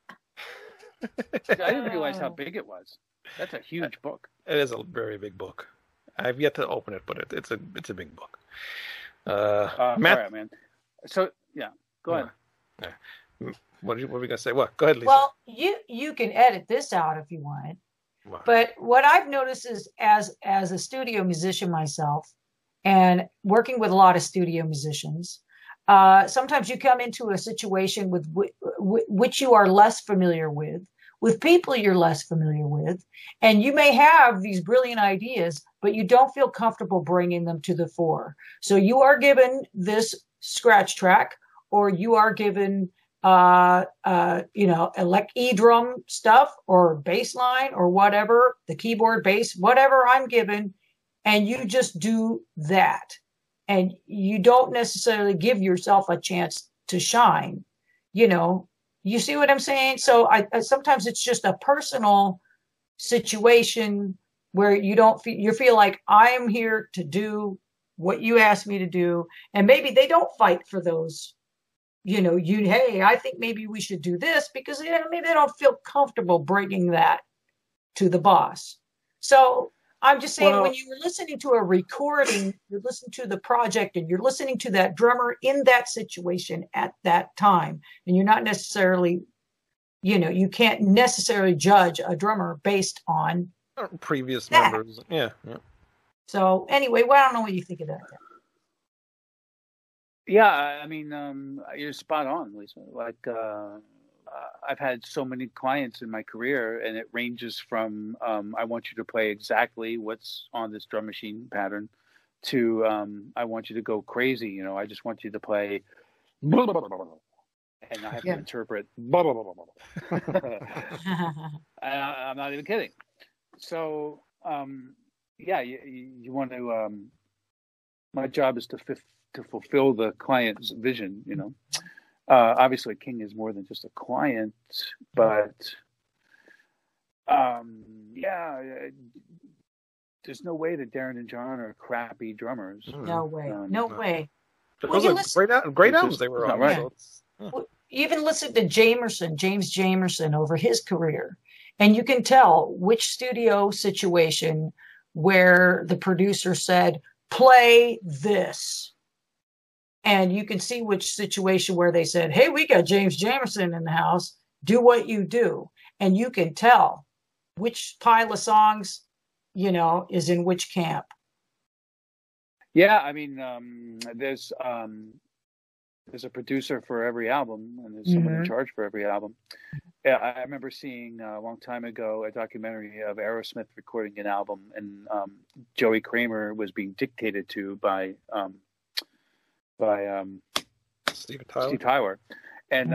I didn't realize how big it was. That's a huge book.
It is a very big book. I've yet to open it, but it, it's a it's a big book. Uh,
Uh,
Matt,
all right, man. So yeah, go ahead.
what, are you, what are we gonna say? What? Go ahead, Lisa.
Well, you you can edit this out if you want.
What?
But what I've noticed is, as as a studio musician myself, and working with a lot of studio musicians, uh, sometimes you come into a situation with w- w- which you are less familiar with, with people you're less familiar with, and you may have these brilliant ideas, but you don't feel comfortable bringing them to the fore. So you are given this scratch track, or you are given uh uh you know elect e-drum stuff or bass line or whatever, the keyboard bass, whatever I'm given, and you just do that, and you don't necessarily give yourself a chance to shine. You know, you see what I'm saying? So I, I sometimes it's just a personal situation where you don't feel you feel like I am here to do what you asked me to do, and maybe they don't fight for those. You know, you, hey, I think maybe we should do this, because you know, maybe they don't feel comfortable bringing that to the boss. So I'm just saying,
Well-
when you were listening to a recording, you're listening to the project and you're listening to that drummer in that situation at that time. And you're not necessarily, you know, you can't necessarily judge a drummer based on.
Previous
that.
members. Yeah, yeah.
So anyway, well, I don't know what you think of that.
Yeah, I I mean, um, you're spot on, Lisa. Like, uh, uh, I've had so many clients in my career, and it ranges from um, I want you to play exactly what's on this drum machine pattern to um, I want you to go crazy. You know, I just want you to play, blah, blah, blah, blah, blah, and I have yeah. to interpret. Blah, blah, blah, blah, blah. I, I'm not even kidding. So, um, yeah, you, you want to. Um, my job is to f- to fulfill the client's vision. You know. Uh, obviously, King is more than just a client, but um, yeah, there's no way that Darren and John are crappy drummers.
No way, um, no way.
Those well, are listen, great, great albums they were on.
Right.
So yeah.
Well, even listen to Jamerson, James Jamerson, over his career, and you can tell which studio situation where the producer said, "Play this." And you can see which situation where they said, hey, we got James Jamerson in the house. Do what you do. And you can tell which pile of songs, you know, is in which camp.
Yeah, I mean, um, there's um, there's a producer for every album, and there's someone mm-hmm. in charge for every album. Yeah, I remember seeing uh, a long time ago a documentary of Aerosmith recording an album, and um, Joey Kramer was being dictated to by... Um, by um,
Steve Tyler.
Steve Tyler, and uh,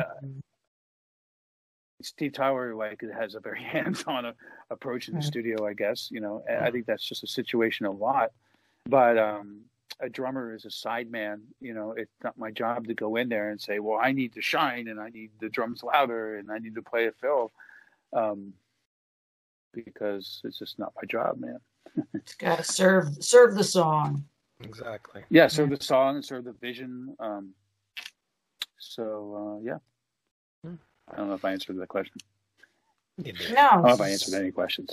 Steve Tyler like has a very hands-on a, approach in the studio, I guess. You know, and I think that's just a situation a lot. But um, a drummer is a sideman. You know, it's not my job to go in there and say, "Well, I need to shine, and I need the drums louder, and I need to play a fill," um, because it's just not my job, man.
It's got to serve serve the song.
Exactly.
Yeah, serve the song, serve the vision. Um, so, uh, yeah. I don't know if I answered the question.
No.
I don't know if I answered any questions.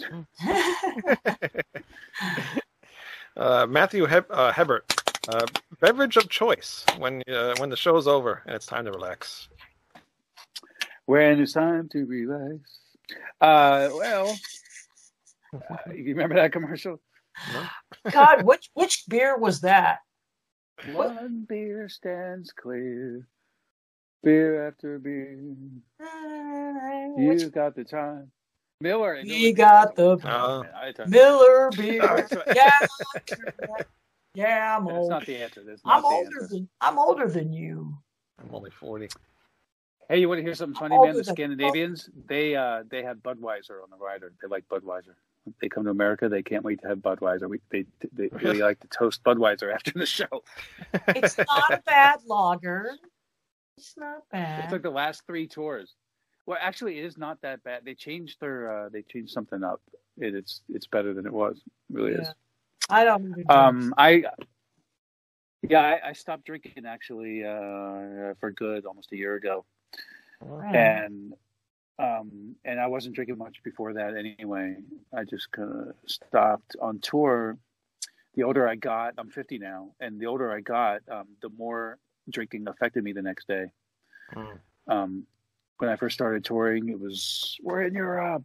uh, Matthew Heb- uh, Hebert, uh, beverage of choice when uh, when the show's over and it's time to relax.
When it's time to relax. Uh, well, uh, you remember that commercial?
No?
God, which which beer was that?
One what? Beer stands clear, beer after beer. Uh, you which... got the time. Miller.
You got the
uh,
Miller beer. yeah, yeah, I'm old.
That's not the answer. That's not
I'm
the
older
answer.
than I'm older than you.
I'm only forty.
Hey, you want to hear something funny, man? The Scandinavians, they uh, they have Budweiser on the rider. They like Budweiser. They come to America, they can't wait to have Budweiser. We, they they really like to toast Budweiser after the show.
It's not a bad lager. It's not bad.
It's like the last three tours. Well, actually, it is not that bad. They changed their uh, they changed something up. It, it's it's better than it was. It really yeah. is.
I don't.
Um, I yeah, I, I stopped drinking actually uh, for good almost a year ago, right. and. Um, and I wasn't drinking much before that anyway. I just kind of stopped on tour. The older I got, I'm fifty now, and the older I got, um, the more drinking affected me the next day. Mm. Um, when I first started touring, it was, we're in Europe.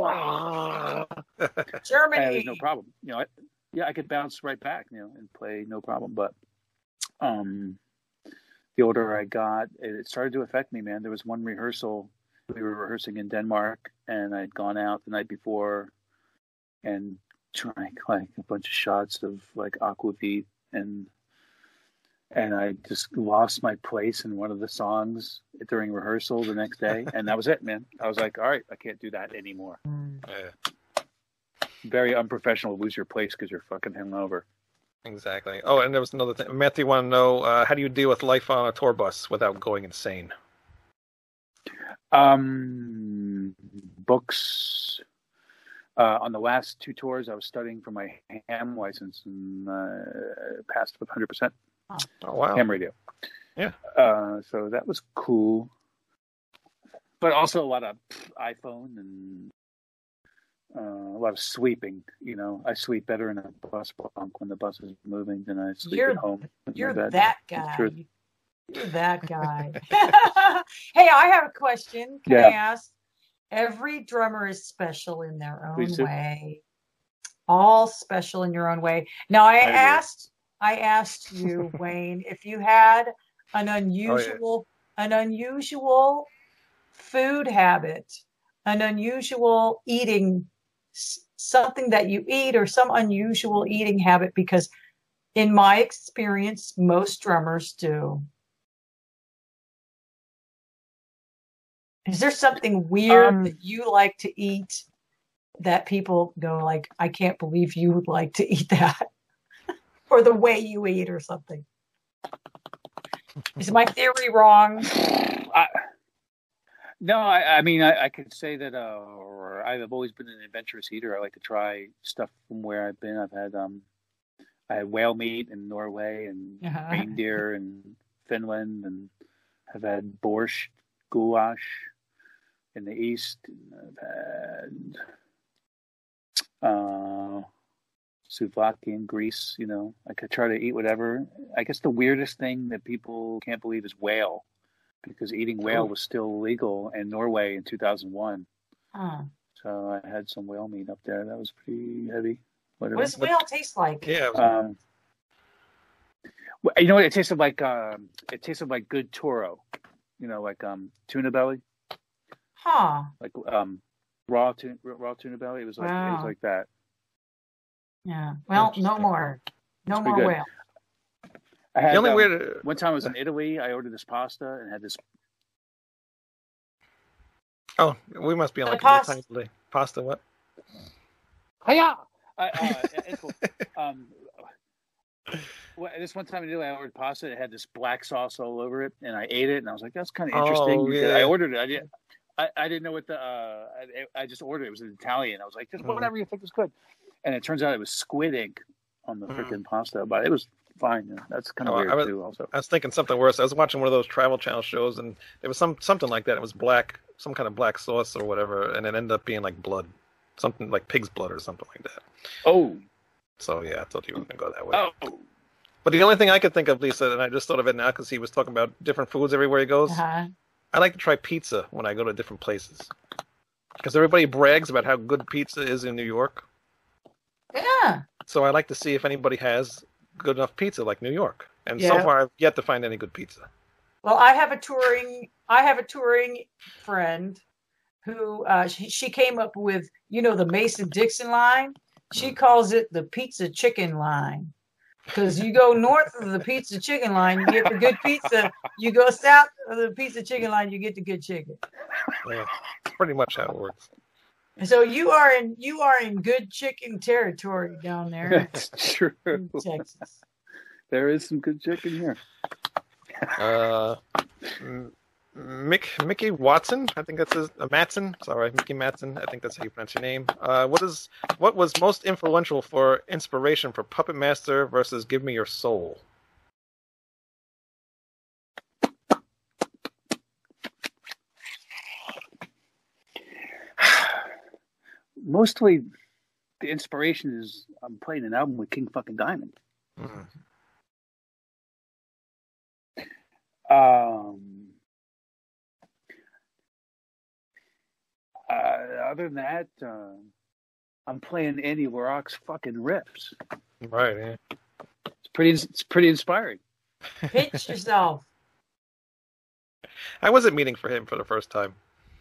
Germany.
And there's no problem. You know, I, yeah, I could bounce right back, you know, and play no problem. But um, the older I got, it, it started to affect me, man. There was one rehearsal. We were rehearsing in Denmark, and I'd gone out the night before and drank like a bunch of shots of like aquavit, and and I just lost my place in one of the songs during rehearsal the next day, and that was it, man. I was like, all right, I can't do that anymore. Yeah. Very unprofessional. Lose your place because you're fucking hungover.
Exactly. Oh, and there was another thing. Matthew wanted to know, uh, how do you deal with life on a tour bus without going insane?
Um, books. Uh, on the last two tours, I was studying for my ham license and uh, passed with one hundred percent.
Oh, wow.
Ham radio.
Yeah.
Uh, so that was cool. But also a lot of iPhone and uh, a lot of sweeping. You know, I sweep better in a bus bunk when the bus is moving than I sleep
you're,
at home.
You're that guy. You're that guy. Hey, I have a question. Can yeah. I ask? Every drummer is special in their own way. All special in your own way. Now, I, I asked, I asked you, Wayne, if you had an unusual, oh, yeah. an unusual food habit, an unusual eating, something that you eat or some unusual eating habit? Because in my experience, most drummers do. Is there something weird um, that you like to eat that people go like, I can't believe you would like to eat that? Or the way you eat or something? Is my theory wrong?
I, no, I, I mean, I, I could say that uh, or I've always been an adventurous eater. I like to try stuff from where I've been. I've had um, I had whale meat in Norway and uh-huh. reindeer in Finland, and I've had borscht, goulash in the East. And I've had uh, souvlaki in Greece. You know, I could try to eat whatever. I guess the weirdest thing that people can't believe is whale, because eating whale was still illegal in Norway in two thousand one. Huh. So I had some whale meat up there. That was pretty heavy. Whatever.
What does whale taste like?
Yeah.
Um, well, you know what? It tasted like um, it tasted like good toro. You know, like um, tuna belly.
Huh.
Like um, raw tuna, raw tuna belly. It was like wow. It was like that.
Yeah. Well, no more. No more good. Whale.
I had,
the only
um,
way to...
One time I was in Italy. I ordered this pasta and had this.
Oh, we must be on like a pasta. Tiny pasta. What?
Hiya! I, uh, it's cool. Um, well, this one time in Italy, I ordered pasta. It had this black sauce all over it, and I ate it, and I was like, "That's kind of interesting."
Oh, yeah.
I ordered it. I didn't. I, I didn't know what the. Uh, I, I just ordered it. It was in Italian. I was like, "Just whatever you think is good," and it turns out it was squid ink on the freaking mm. pasta, but it was fine. Yeah. That's kind of oh, weird
I was,
too. Also,
I was thinking something worse. I was watching one of those Travel Channel shows, and there was some something like that. It was black, some kind of black sauce or whatever, and it ended up being like blood, something like pig's blood or something like that.
Oh,
so yeah, I thought you were going to go that way.
Oh,
but the only thing I could think of, Lisa, and I just thought of it now because he was talking about different foods everywhere he goes.
Uh-huh.
I like to try pizza when I go to different places because everybody brags about how good pizza is in New York.
Yeah.
So I like to see if anybody has good enough pizza like New York. And
yeah.
so far, I've yet to find any good pizza.
Well, I have a touring, I have a touring friend who uh, she, she came up with, you know, the Mason-Dixon line. She calls it the pizza chicken line. Because you go north of the pizza chicken line, you get the good pizza. You go south of the pizza chicken line, you get the good chicken.
Yeah, that's pretty much how it works.
And so you are in you are in good chicken territory down there.
That's true.
In Texas.
There is some good chicken here.
Uh, Mick, Mickey Watson, I think that's his, uh, Matson, sorry, Mickey Matson, I think that's how you pronounce your name. Uh, what is, what was most influential for inspiration for Puppet Master versus Give Me Your Soul?
Mostly, the inspiration is I'm playing an album with King fucking Diamond. Mm. Um... Uh, other than that, uh, I'm playing Andy LaRocque's fucking riffs.
Right, yeah.
It's pretty. It's pretty inspiring.
Pitch yourself.
How was it meeting for him for the first time?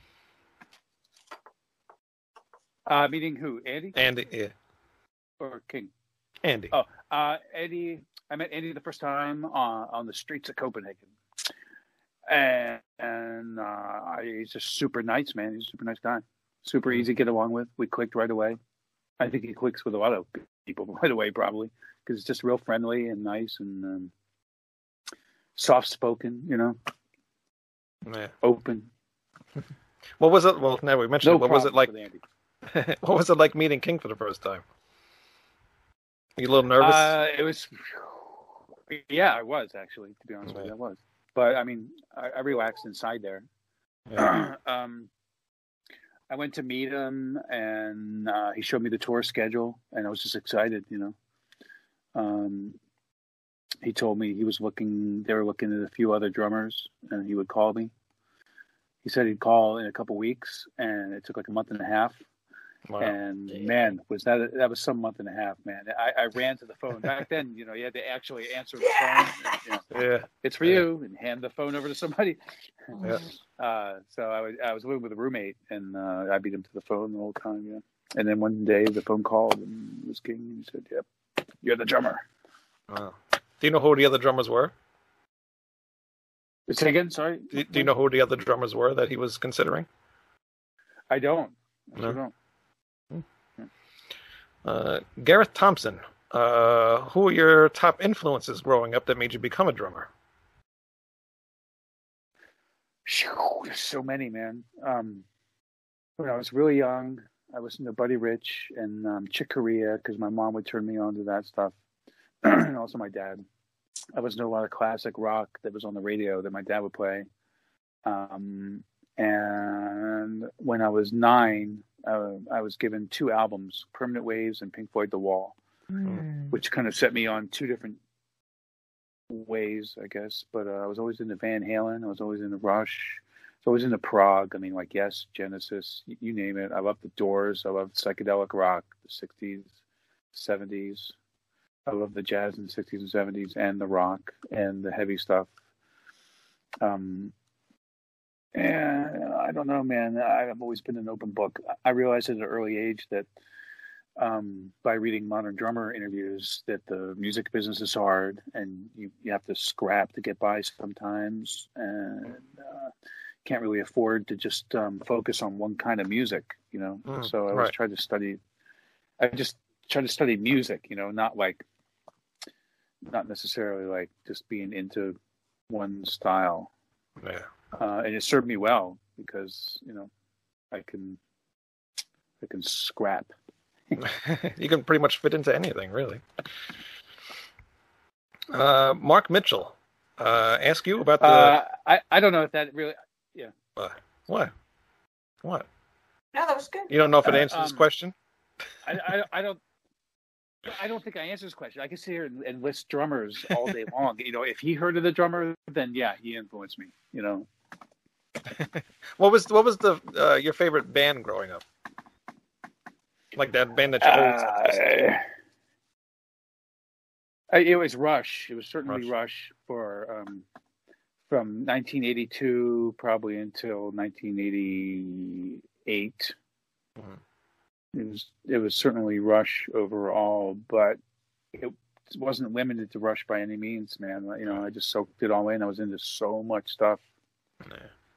Uh, meeting who? Andy?
Andy, yeah.
Or King?
Andy.
Oh, uh, Andy. I met Andy the first time on on the streets of Copenhagen. And, and uh, he's just super nice, man. He's a super nice guy. Super easy to get along with. We clicked right away. I think he clicks with a lot of people right away, probably, because it's just real friendly and nice and um, soft-spoken, you know,
yeah.
Open.
What was it? Well, now we mentioned
no
it. What was it like?
Andy.
What was it like meeting King for the first time? Are you a little nervous?
Uh, it was, yeah, I was actually, to be honest right. with you, I was. But I mean, I, I relaxed inside there. Yeah. um, I went to meet him, and uh, he showed me the tour schedule, and I was just excited, you know. Um, he told me he was looking; they were looking at a few other drummers, and he would call me. He said he'd call in a couple weeks, and it took like a month and a half.
Wow.
And man, was that that was some month and a half, man. I, I ran to the phone. Back then, you know, you had to actually answer the phone. And, you know,
Yeah.
it's for
Yeah.
you, and hand the phone over to somebody.
Yeah.
Uh, so I was I was living with a roommate, and uh, I beat him to the phone the whole time. Yeah. And then one day the phone called, and it was King. And he said, "Yep, you're the drummer."
Wow. Do you know who the other drummers were?
Say again, sorry.
Do, do you know who the other drummers were that he was considering?
I don't. I
No.
sure don't.
Uh, Gareth Thompson. Uh, who were your top influences growing up that made you become a drummer?
Phew, there's so many, man. Um, when I was really young, I listened to Buddy Rich and um, Chick Corea because my mom would turn me on to that stuff, and also my dad. I listened to a lot of classic rock that was on the radio that my dad would play. Um, and when I was nine, uh, I was given two albums, Permanent Waves and Pink Floyd The Wall,
Mm.
which kind of set me on two different ways, I guess. But uh, I was always into Van Halen. I was always into Rush. I was always into prog. I mean, like, yes, Genesis, you, you name it. I love the Doors. I love psychedelic rock, the sixties, seventies. I love the jazz in the sixties and seventies, and the rock and the heavy stuff. Um, and I don't know, man. I've always been an open book. I realized at an early age that um, by reading Modern Drummer interviews that the music business is hard, and you, you have to scrap to get by sometimes, and uh, can't really afford to just um, focus on one kind of music, you know.
Mm,
so I always
right.
tried to study. I just try to study music, you know, not like, not necessarily like just being into one style.
Yeah.
Uh, and it served me well because, you know, I can, I can scrap.
You can pretty much fit into anything, really. Uh, Mark Mitchell. Uh, ask you about the...
Uh, I, I don't know if that really, yeah.
Uh, what? What?
No, that was good.
You don't know if it
Uh,
answers this
um,
question?
I, I, I don't, I don't think I answered this question. I can sit here and, and list drummers all day long. You know, if he heard of the drummer, then yeah, he influenced me, you know.
What was what was the uh, your favorite band growing up? Like that band that you always
Uh, I- it was Rush. It was certainly
Rush.
Rush, for um, from nineteen eighty-two probably until nineteen eighty-eight.
Mhm.
It was it was certainly Rush overall, but it wasn't limited to Rush by any means, man. You know, I just soaked it all in. I was into so much stuff.
Yeah.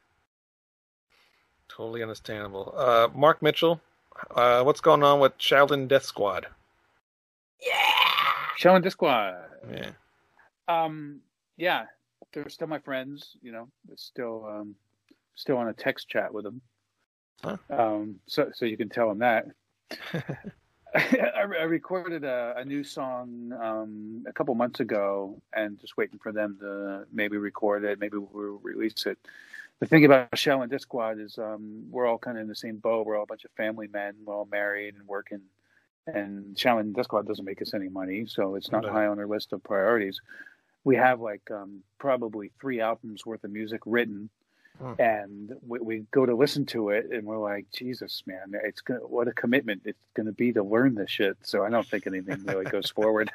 Totally understandable. Uh, Mark Mitchell, uh, what's going on with Shaolin Death Squad?
Shaolin Death Squad.
Yeah.
Um, yeah, they're still my friends. You know, they're still um, still on a text chat with them.
Huh.
Um, so so you can tell them that. I, I recorded a, a new song um, a couple months ago, and just waiting for them to maybe record it, maybe we'll release it. The thing about Shaolin Death Squad is um, we're all kind of in the same boat. We're all a bunch of family men. We're all married and working. And Shaolin Death Squad doesn't make us any money, so it's not
No.
high on our list of priorities. We have like um, probably three albums worth of music written,
Hmm.
and we, we go to listen to it, and we're like, Jesus, man, it's gonna, what a commitment it's going to be to learn this shit. So I don't think anything really goes forward.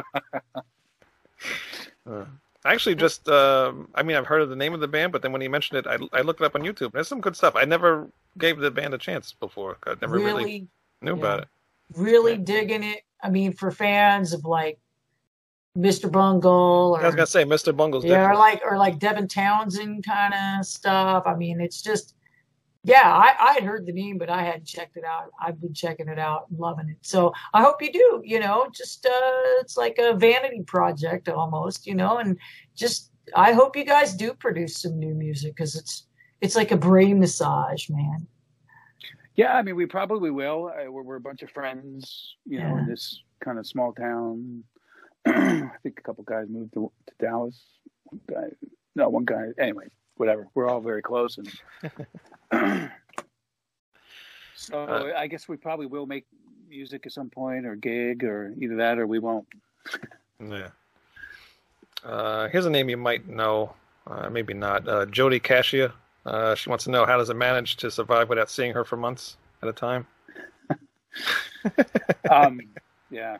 Uh, I actually just, um, I mean, I've heard of the name of the band, but then when he mentioned it, I, I looked it up on YouTube. There's some good stuff. I never gave the band a chance before. I never really,
Really,
knew
yeah.
about it.
really
Yeah.
digging it. I mean, for fans of like Mister Bungle
I was
or
gonna say Mister Bungle's
yeah, or
different.
like or like Devin Townsend kind of stuff. I mean, it's just yeah. I I had heard the name, but I hadn't checked it out. I've been checking it out and loving it. So I hope you do. You know, just uh, it's like a vanity project almost. You know, and just I hope you guys do produce some new music because it's it's like a brain massage, man.
Yeah, I mean, we probably will. Uh, We're, we're a bunch of friends, you know, in
Yeah.
this kind of small town. I think a couple guys moved to, to Dallas. One guy, no, one guy. Anyway, whatever. We're all very close, and so
Uh,
I guess we probably will make music at some point, or gig, or either that, or we won't.
Yeah. Uh, here's a name you might know, uh, maybe not. Uh, Jody Cascia. Uh, she wants to know, how does it manage to survive without seeing her for months at a time?
um, yeah.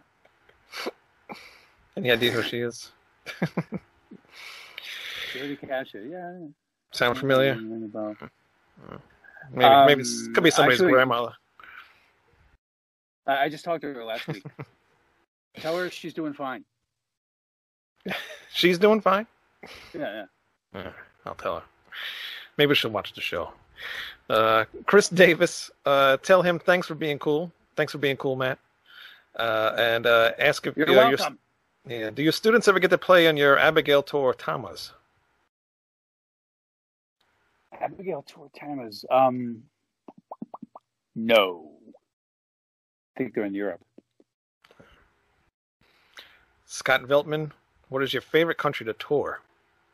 Any idea who she is?
Jody Casher, yeah.
Sound familiar?
About...
Maybe,
Um,
maybe it could be somebody's
actually-
grandmother.
I I just talked to her last week. Tell her she's doing fine.
She's doing fine?
Yeah, yeah.
Yeah, I'll tell her. Maybe she'll watch the show. Uh, Chris Davis, uh, tell him thanks for being cool. Thanks for being cool, Matt. Uh, and uh, ask if
You're
uh, your-
welcome.
yeah, do your students ever get to play on your Abigail Tour Tamas?
Abigail Tortamas. Um, no. I think they're in Europe.
Scott Veltman, what is your favorite country to tour?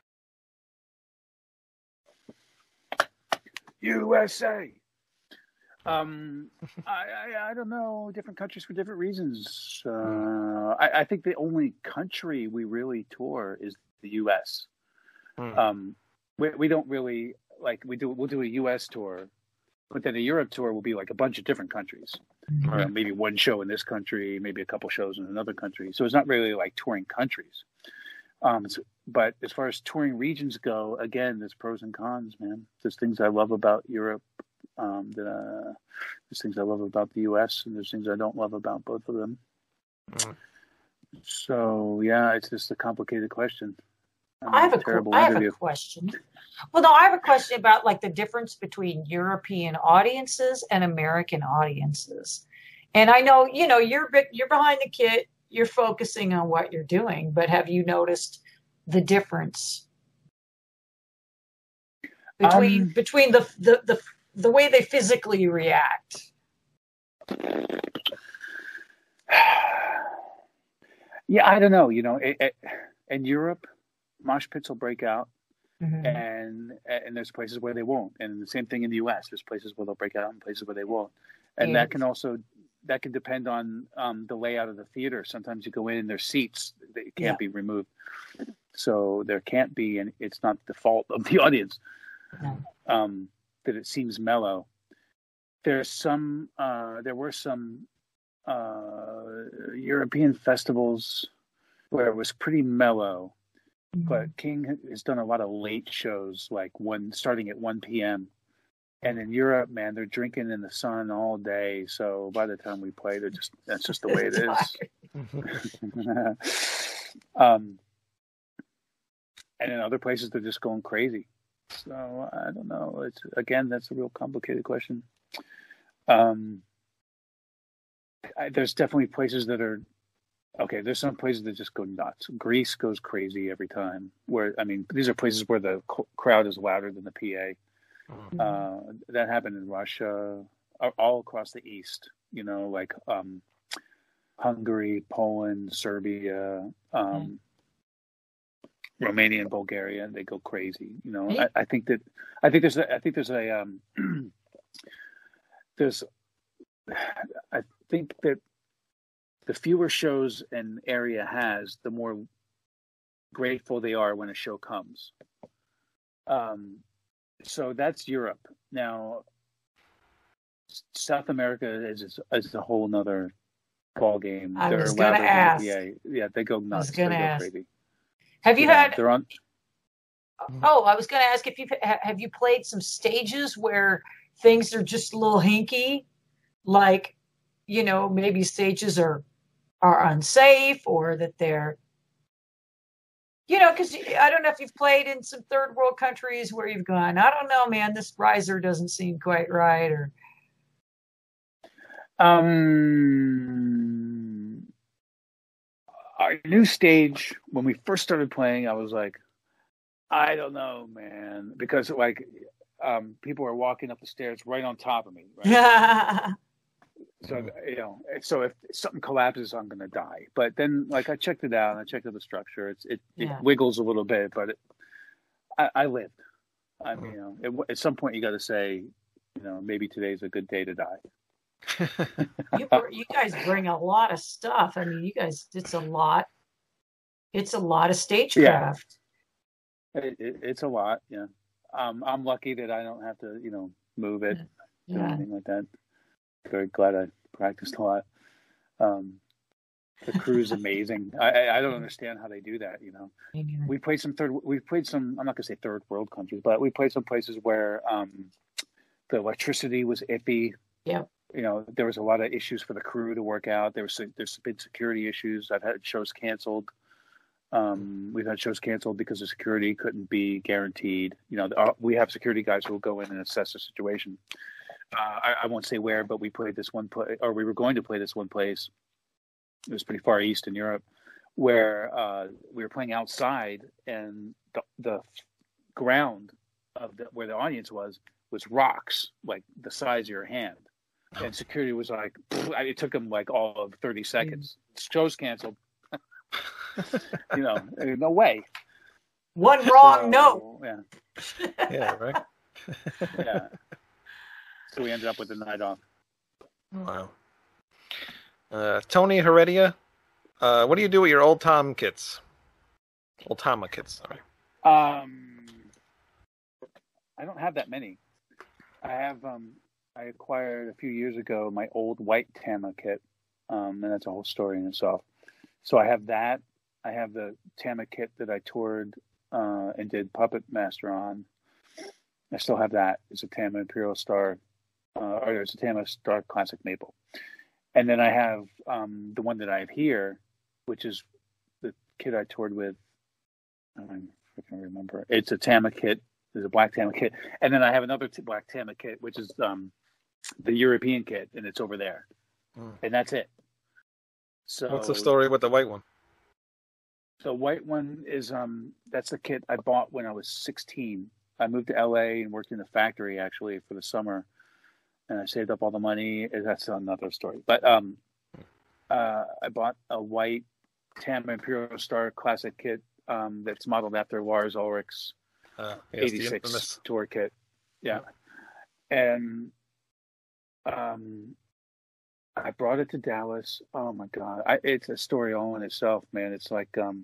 U S A. Um, I, I I don't know. Different countries for different reasons. Uh, I, I think the only country we really tour is the U S.
Hmm.
Um, we we don't really like we do. We'll do a U S tour, but then a Europe tour will be like a bunch of different countries. You know, maybe one show in this country, maybe a couple shows in another country. So it's not really like touring countries. Um, so, but as far as touring regions go, again, there's pros and cons, man. There's things I love about Europe. Um, that, uh, there's things I love about the U S, and there's things I don't love about both of them.
Mm.
So yeah, it's just a complicated question. I'm
I have a
terrible
I have
interview.
a question. Well, no, I have a question about like the difference between European audiences and American audiences. And I know, you know, you're bit- you're behind the kit, you're focusing on what you're doing, but have you noticed the difference between
Um,
between the the the the way they physically react?
Yeah, I don't know. You know, it, it, in Europe, mosh pits will break out,
Mhm.
and and there's places where they won't. And the same thing in the U S. There's places where they'll break out and places where they won't. And
Yeah.
that can also that can depend on um, the layout of the theater. Sometimes you go in and there's seats that can't
Yeah.
be removed, so there can't be, and it's not the fault of the audience
No.
um, that it seems mellow. There's some. Uh, there were some uh, European festivals where it was pretty mellow. But King has done a lot of late shows, like one starting at one p.m. And in Europe, man, they're drinking in the sun all day. So by the time we play, they're just that's just the way it is. um, and in other places, they're just going crazy. So I don't know. It's again, that's a real complicated question. Um, I, there's definitely places that are. Okay, there's some places that just go nuts. Greece goes crazy every time. Where I mean, these are places where the c- crowd is louder than the P A. Uh, that happened in Russia, a- all across the East. You know, like um, Hungary, Poland, Serbia, um, Romania, and Bulgaria. They go crazy. You know, I, I think that I think there's a, I think there's a um, there's I think that. The fewer shows an area has, the more grateful they are when a show comes. Um, so that's Europe. Now, South America is is, is a whole nother ball game.
I
They're
was gonna
louder than
ask.
the P A. Yeah, they go nuts. They
gonna
go
ask.
crazy.
Have you
Yeah,
had?
They're on.
Oh, I was going to ask if you have you played some stages where things are just a little hinky, like, you know, maybe stages are are unsafe or that they're, you know, because I don't know if you've played in some third world countries where you've gone, I don't know, man, this riser doesn't seem quite right, or
Um, our new stage, when we first started playing, I was like, I don't know, man, because like um, people are walking up the stairs right on top of me. Right? So, you know, so if something collapses, I'm going to die. But then, like, I checked it out and I checked out the structure. It's it,
Yeah.
it wiggles a little bit, but it, I, I lived. I mean, you know, it, at some point you got to say, you know, maybe today's a good day to die.
you, br- you guys bring a lot of stuff. I mean, you guys, it's a lot. It's a lot of stagecraft.
It, it, it's a lot, yeah. Um, I'm lucky that I don't have to, you know, move it, do
Yeah.
anything like that. Very glad I practiced a lot. Um, the crew's amazing. I, I I don't understand how they do that. You know, we played some third. We played some. I'm not gonna say third world countries, but we played some places where um, the electricity was iffy.
Yeah.
You know, there was a lot of issues for the crew to work out. There was there's been security issues. I've had shows canceled. Um, we've had shows canceled because the security couldn't be guaranteed. You know, uh, we have security guys who will go in and assess the situation. Uh, I, I won't say where, but we played this one place, or we were going to play this one place. It was pretty far east in Europe, where uh, we were playing outside, and the, the ground of the, where the audience was was rocks, like the size of your hand. And security was like, it took them like all of thirty seconds. Show's canceled. You know, no way.
One wrong
so,
note.
Yeah.
Yeah, right?
Yeah. So we ended up with the night off.
Wow. Uh, Tony Heredia, uh, what do you do with your old Tom kits? Old Tama kits, sorry.
Um, I don't have that many. I have, um, I acquired a few years ago my old white Tama kit, um, and that's a whole story in itself. So I have that. I have the Tama kit that I toured uh, and did Puppet Master on. I still have that. It's a Tama Imperial Star, uh, or it's a Tama Star Classic Maple. And then I have um, the one that I have here, which is the kit I toured with. I don't remember. It's a Tama kit. There's a black Tama kit. And then I have another t- black Tama kit, which is um, the European kit, and it's over there. Mm. And that's it. So
what's the story with the white one?
The white one is um that's the kit I bought when I was sixteen. I moved to L A and worked in the factory actually for the summer, and I saved up all the money. That's another story. But um, uh, I bought a white Tama Imperial Star Classic kit um, that's modeled after Lars Ulrich's uh, yes, eighty-six tour kit. Yeah, and um. I brought it to Dallas. Oh my God. I, it's a story all in itself, man. It's like um,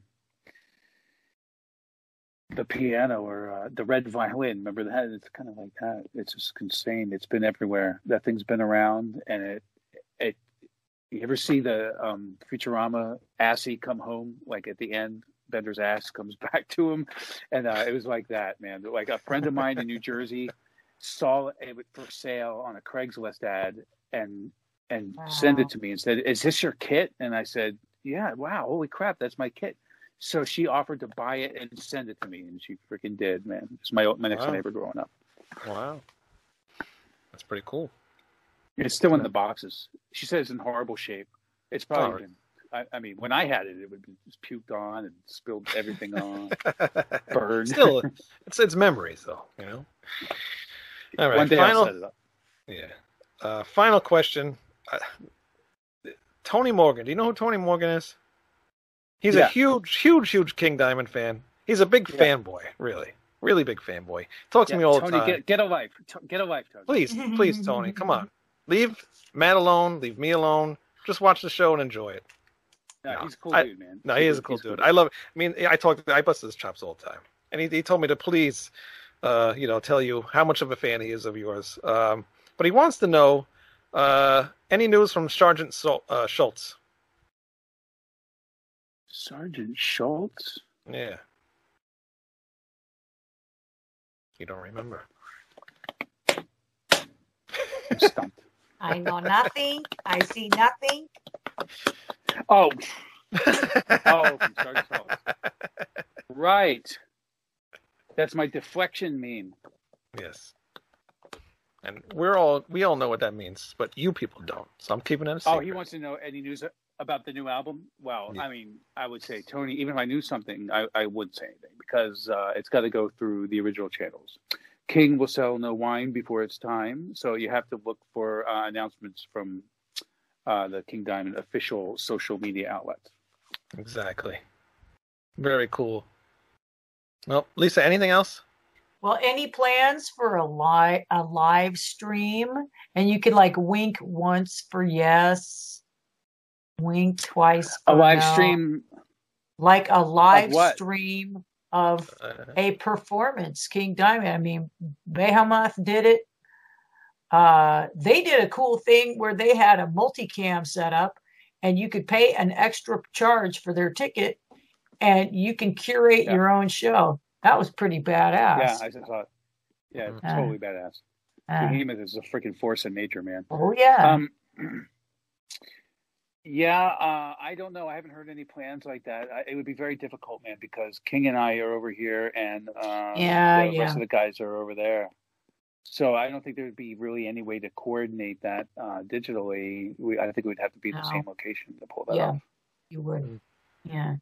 the piano or uh, the red violin. Remember that? It's kind of like that. It's just insane. It's been everywhere. That thing's been around, and it, it, you ever see the um, Futurama Assy come home? Like at the end, Bender's ass comes back to him. And uh, it was like that, man. Like a friend of mine in New Jersey saw it for sale on a Craigslist ad, and and wow. sent it to me and said, "Is this your kit?" And I said, "Yeah." Wow, holy crap, that's my kit. So she offered to buy it and send it to me, and she freaking did, man. It's my my next wow. neighbor growing up.
Wow, that's pretty cool.
It's still in the boxes. She says it's in horrible shape. It's probably oh. been. I, I mean, when I had it, it would be just puked on and spilled everything on, burned.
Still, it's it's memories, though. You know. All right,
one day
final.
I'll set it up.
Yeah. Uh, final question. Uh, Tony Morgan. Do you know who Tony Morgan is? He's yeah. a huge, huge, huge King Diamond fan. He's a big yeah. fanboy, really. Really big fanboy. Talks yeah, to me all
Tony,
the time.
Get, get a life. Get a life, Tony.
Please, please, Tony. Come on. Leave Matt alone. Leave me alone. Just watch the show and enjoy it.
No,
no
he's a cool
I,
dude, man.
No, he is a cool dude. Cool. I love it. I mean, I talk. I bust his chops all the time. And he, he told me to please, uh, you know, tell you how much of a fan he is of yours. Um, but he wants to know, Uh, any news from Sergeant Sol- uh, Schultz?
Sergeant Schultz?
Yeah. You don't remember?
I'm stumped.
I know nothing. I see nothing.
Oh. Oh, from Sergeant Schultz. Right. That's my deflection meme.
Yes. And we're all we all know what that means, but you people don't. So I'm keeping it a secret.
Oh, he wants to know any news about the new album? Well, yeah. I mean, I would say, Tony, even if I knew something, I, I wouldn't say anything because uh, it's got to go through the original channels. King will sell no wine before it's time, so you have to look for uh, announcements from uh, the King Diamond official social media outlets.
Exactly. Very cool. Well, Lisa, anything else?
Well, any plans for a live a live stream? And you could like wink once for yes, wink twice for
a live
no.
stream,
like a live
of
stream of a performance. King Diamond. I mean, Behemoth did it. uh, they did a cool thing where they had a multicam set up, and you could pay an extra charge for their ticket, and you can curate
Yeah.
your own show. That was pretty badass.
Yeah, I saw it. Yeah, it's
Uh,
totally badass.
uh,
Behemoth is a freaking force of nature, man.
oh yeah.
Um, yeah, uh, I don't know. I haven't heard any plans like that. I, it would be very difficult, man, because King and I are over here, and uh,
Yeah,
the
yeah.
rest of the guys are over there. So I don't think there would be really any way to coordinate that uh, digitally. We, I think it would have to be the
No.
same location to pull that
Yeah.
off.
You would. Yeah.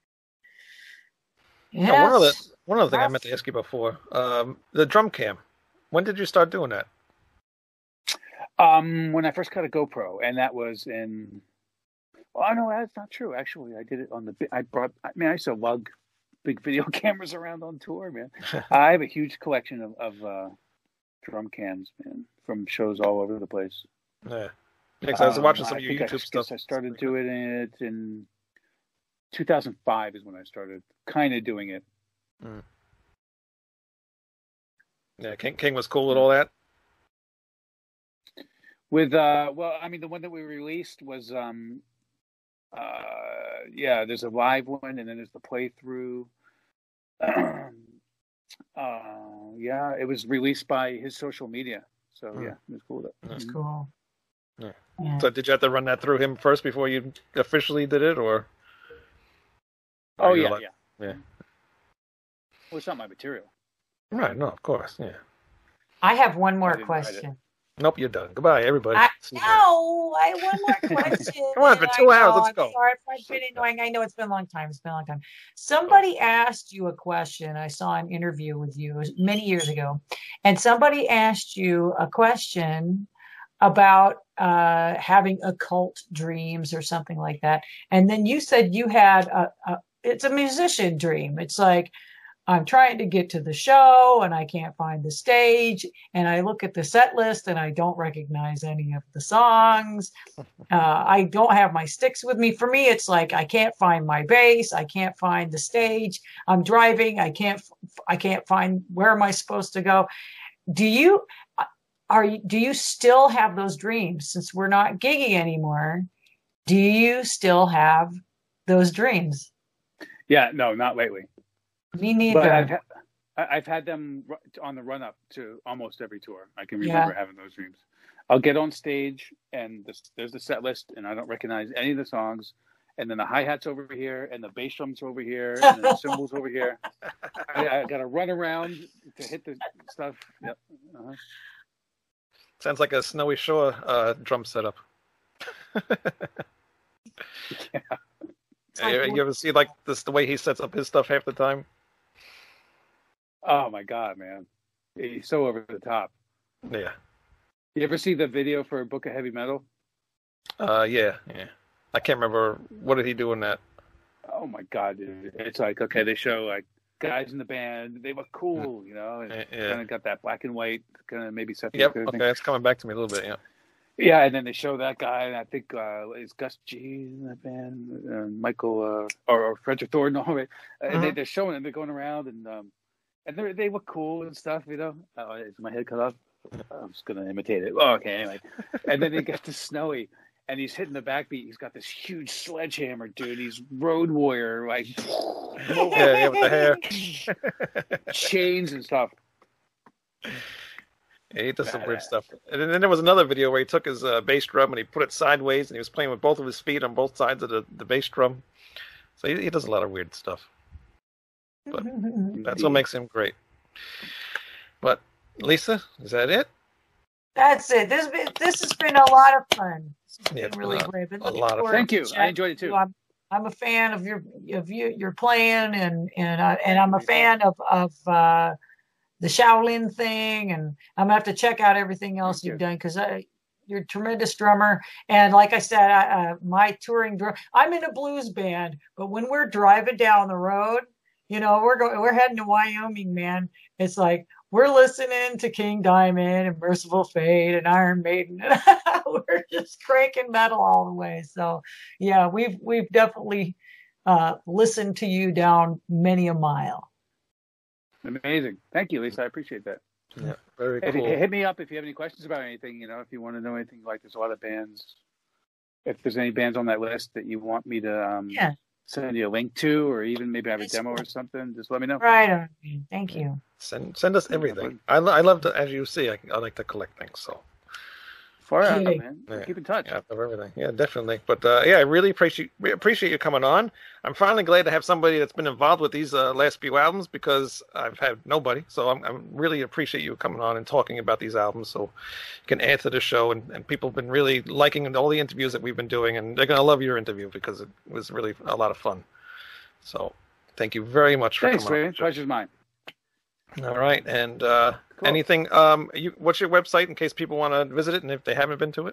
Now, one other
Yes.
one other thing I meant to ask you before, um, the drum cam. When did you start doing that?
Um, when I first got a GoPro, and that was in. Oh no, that's not true. Actually, I did it on the. bi- I brought. I mean, I used to lug big video cameras around on tour, man. I have a huge collection of, of uh, drum cams, man, from shows all over the place.
Yeah, because I was
Um,
watching some
I
of your
think I
YouTube stuff.
guess I started doing it in two thousand five is when I started kind of doing it.
Yeah, King, King was cool with all that.
With uh, well, I mean, the one that we released was um, uh, yeah. There's a live one, and then there's the playthrough. uh, yeah, it was released by his social media, so
Hmm.
yeah, it was cool.
That's
Mhm.
cool.
Yeah.
Yeah.
So did you have to run that through him first before you officially did it, or?
Oh
or you
yeah,
like-
yeah.
yeah.
Well, it's not my material.
Right. No, of course. Yeah.
I have one more
didn't write it.
question.
Nope, you're done. Goodbye, everybody.
I,
See you later.
no, I have one more question.
Come on, for
I
two hours,
know,
let's
I'm
go.
Sorry if I've been annoying. I know it's been a long time. It's been a long time. Somebody asked you a question. I saw an interview with you many years ago, and somebody asked you a question about uh, having occult dreams or something like that. And then you said you had a, a it's a musician dream. It's like, I'm trying to get to the show and I can't find the stage. And I look at the set list and I don't recognize any of the songs. Uh, I don't have my sticks with me. For me, it's like I can't find my bass. I can't find the stage. I'm driving. I can't. I can't find where am I supposed to go. Do you are you, do you still have those dreams? Since we're not gigging anymore, do you still have those dreams?
Yeah, no, not lately.
Me neither.
But I've had, I've had them ru- on the run up to almost every tour. I can remember
Yeah.
having those dreams. I'll get on stage and this, there's the set list, and I don't recognize any of the songs. And then the hi hats over here, and the bass drums over here, and then the cymbals over here. I, I got to run around to hit the stuff. Yep. Uh-huh.
Sounds like a Snowy Shore uh, drum setup.
Yeah.
Yeah, you, you ever see like this the way he sets up his stuff half the time?
Oh my God, man, he's so over the top.
Yeah.
You ever see the video for Book of Heavy Metal?
Uh, yeah, yeah. I can't remember what did he do in that.
Oh my God, dude. It's like, okay, they show like guys in the band, they look cool, you know, and
Yeah.
kind of got that black and white, kind of maybe set.
Yep. Okay, it's coming back to me a little bit. Yeah.
Yeah, and then they show that guy, and I think uh, it's Gus G in that band, uh, Michael uh, or, or Frederick Thornton. All right, and they,
Mhm.
they're showing them, they're going around, and um, and they they look cool and stuff, you know. Oh, is my head cut off? I'm just gonna imitate it. Oh, okay, anyway. And then they get to Snowy, and he's hitting the backbeat. He's got this huge sledgehammer, dude. He's Road Warrior, like
Yeah, yeah, with the hair.
chains and stuff.
Yeah, he does some weird stuff. And then, then there was another video where he took his uh, bass drum and he put it sideways and he was playing with both of his feet on both sides of the, the bass drum. So he, he does a lot of weird stuff. But that's what makes him great. But Lisa, is that it?
That's it. This has been, this has been a lot of fun. This has
Yeah,
been really
a lot-
great. Been
a
looking
lot of
forward
fun.
Thank you.
to
I
chatting
enjoyed it
with
too.
you. I'm I'm a fan of your of you your playing and and I, and I'm a fan of of uh, the Shaolin thing, and I'm gonna have to check out everything else
Thank
you've
you.
done because you're a tremendous drummer. And like I said, I, uh, my touring drum. I'm in a blues band, but when we're driving down the road, you know, we're going, we're heading to Wyoming, man. It's like we're listening to King Diamond and Merciful Fate and Iron Maiden. We're just cranking metal all the way. So yeah, we've we've definitely uh, listened to you down many a mile.
Amazing. Thank you, Lisa. I appreciate that.
Yeah, very
If you-
cool.
hit me up if you have any questions about anything. You know, if you want to know anything, like there's a lot of bands. If there's any bands on that list that you want me to um,
Yeah.
send you a link to, or even maybe have a
That's
demo
cool.
or something, just let me know.
Right on. Thank you.
Send send us everything. I, lo- I love to, as you see, I, I like to collect things. So
Far out,
Kidding.
man.
Yeah.
Keep in touch.
yeah, of everything. Yeah, definitely. But uh, yeah, I really appreciate we appreciate you coming on. I'm finally glad to have somebody that's been involved with these uh, last few albums because I've had nobody. So I'm, I'm really appreciate you coming on and talking about these albums. So you can add to the show, and, and people have been really liking all the interviews that we've been doing, and they're gonna love your interview because it was really a lot of fun. So thank you very much for
Thanks,
coming
man.
on.
Pleasure's mine.
All right, and uh,
Cool.
anything? Um, you, what's your website in case people want to visit it, and if they haven't been to it?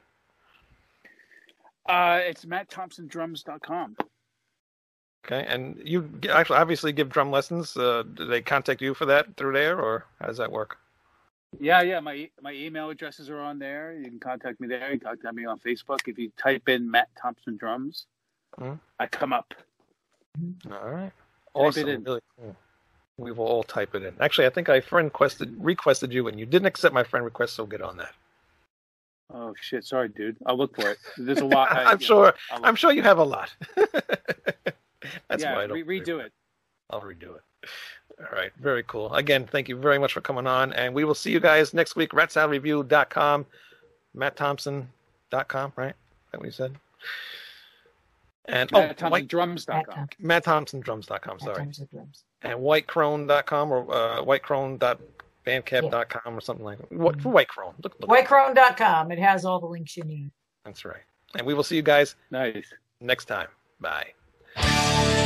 Uh, it's matt thompson drums dot com.
Okay, and you g- actually obviously give drum lessons. Uh, do they contact you for that through there, or how does that work?
Yeah, yeah. My e- my email addresses are on there. You can contact me there. You can contact me on Facebook. If you type in Matt Thompson Drums,
Mhm.
I come up.
All right,
Type
awesome,
it in.
really cool. We will all type it in. Actually, I think I friend requested requested you, and you didn't accept my friend request, so get on that.
Oh shit! Sorry, dude. I'll look for it. There's a lot. I-
I'm
you know,
sure.
I'll-
I'm sure you have a lot. That's
yeah,
why I don't
re- redo it.
I'll redo it. All right, very cool. Again, thank you very much for coming on, and we will see you guys next week. rat salad review dot com, matt thompson dot com, right? Is that what you said? And
Matt
oh,
Thompson
white,
Drums dot
Matt
com.
Thompson.
matt thompson drums dot com,
Matt
sorry.
Thompson Drums.
And white crone dot com or uh, white crone dot bandcamp dot com or something like that. What, for White Crone. Look, look.
white crone dot com. It has all the links you need.
That's right. And we will see you guys
Nice.
next time. Bye.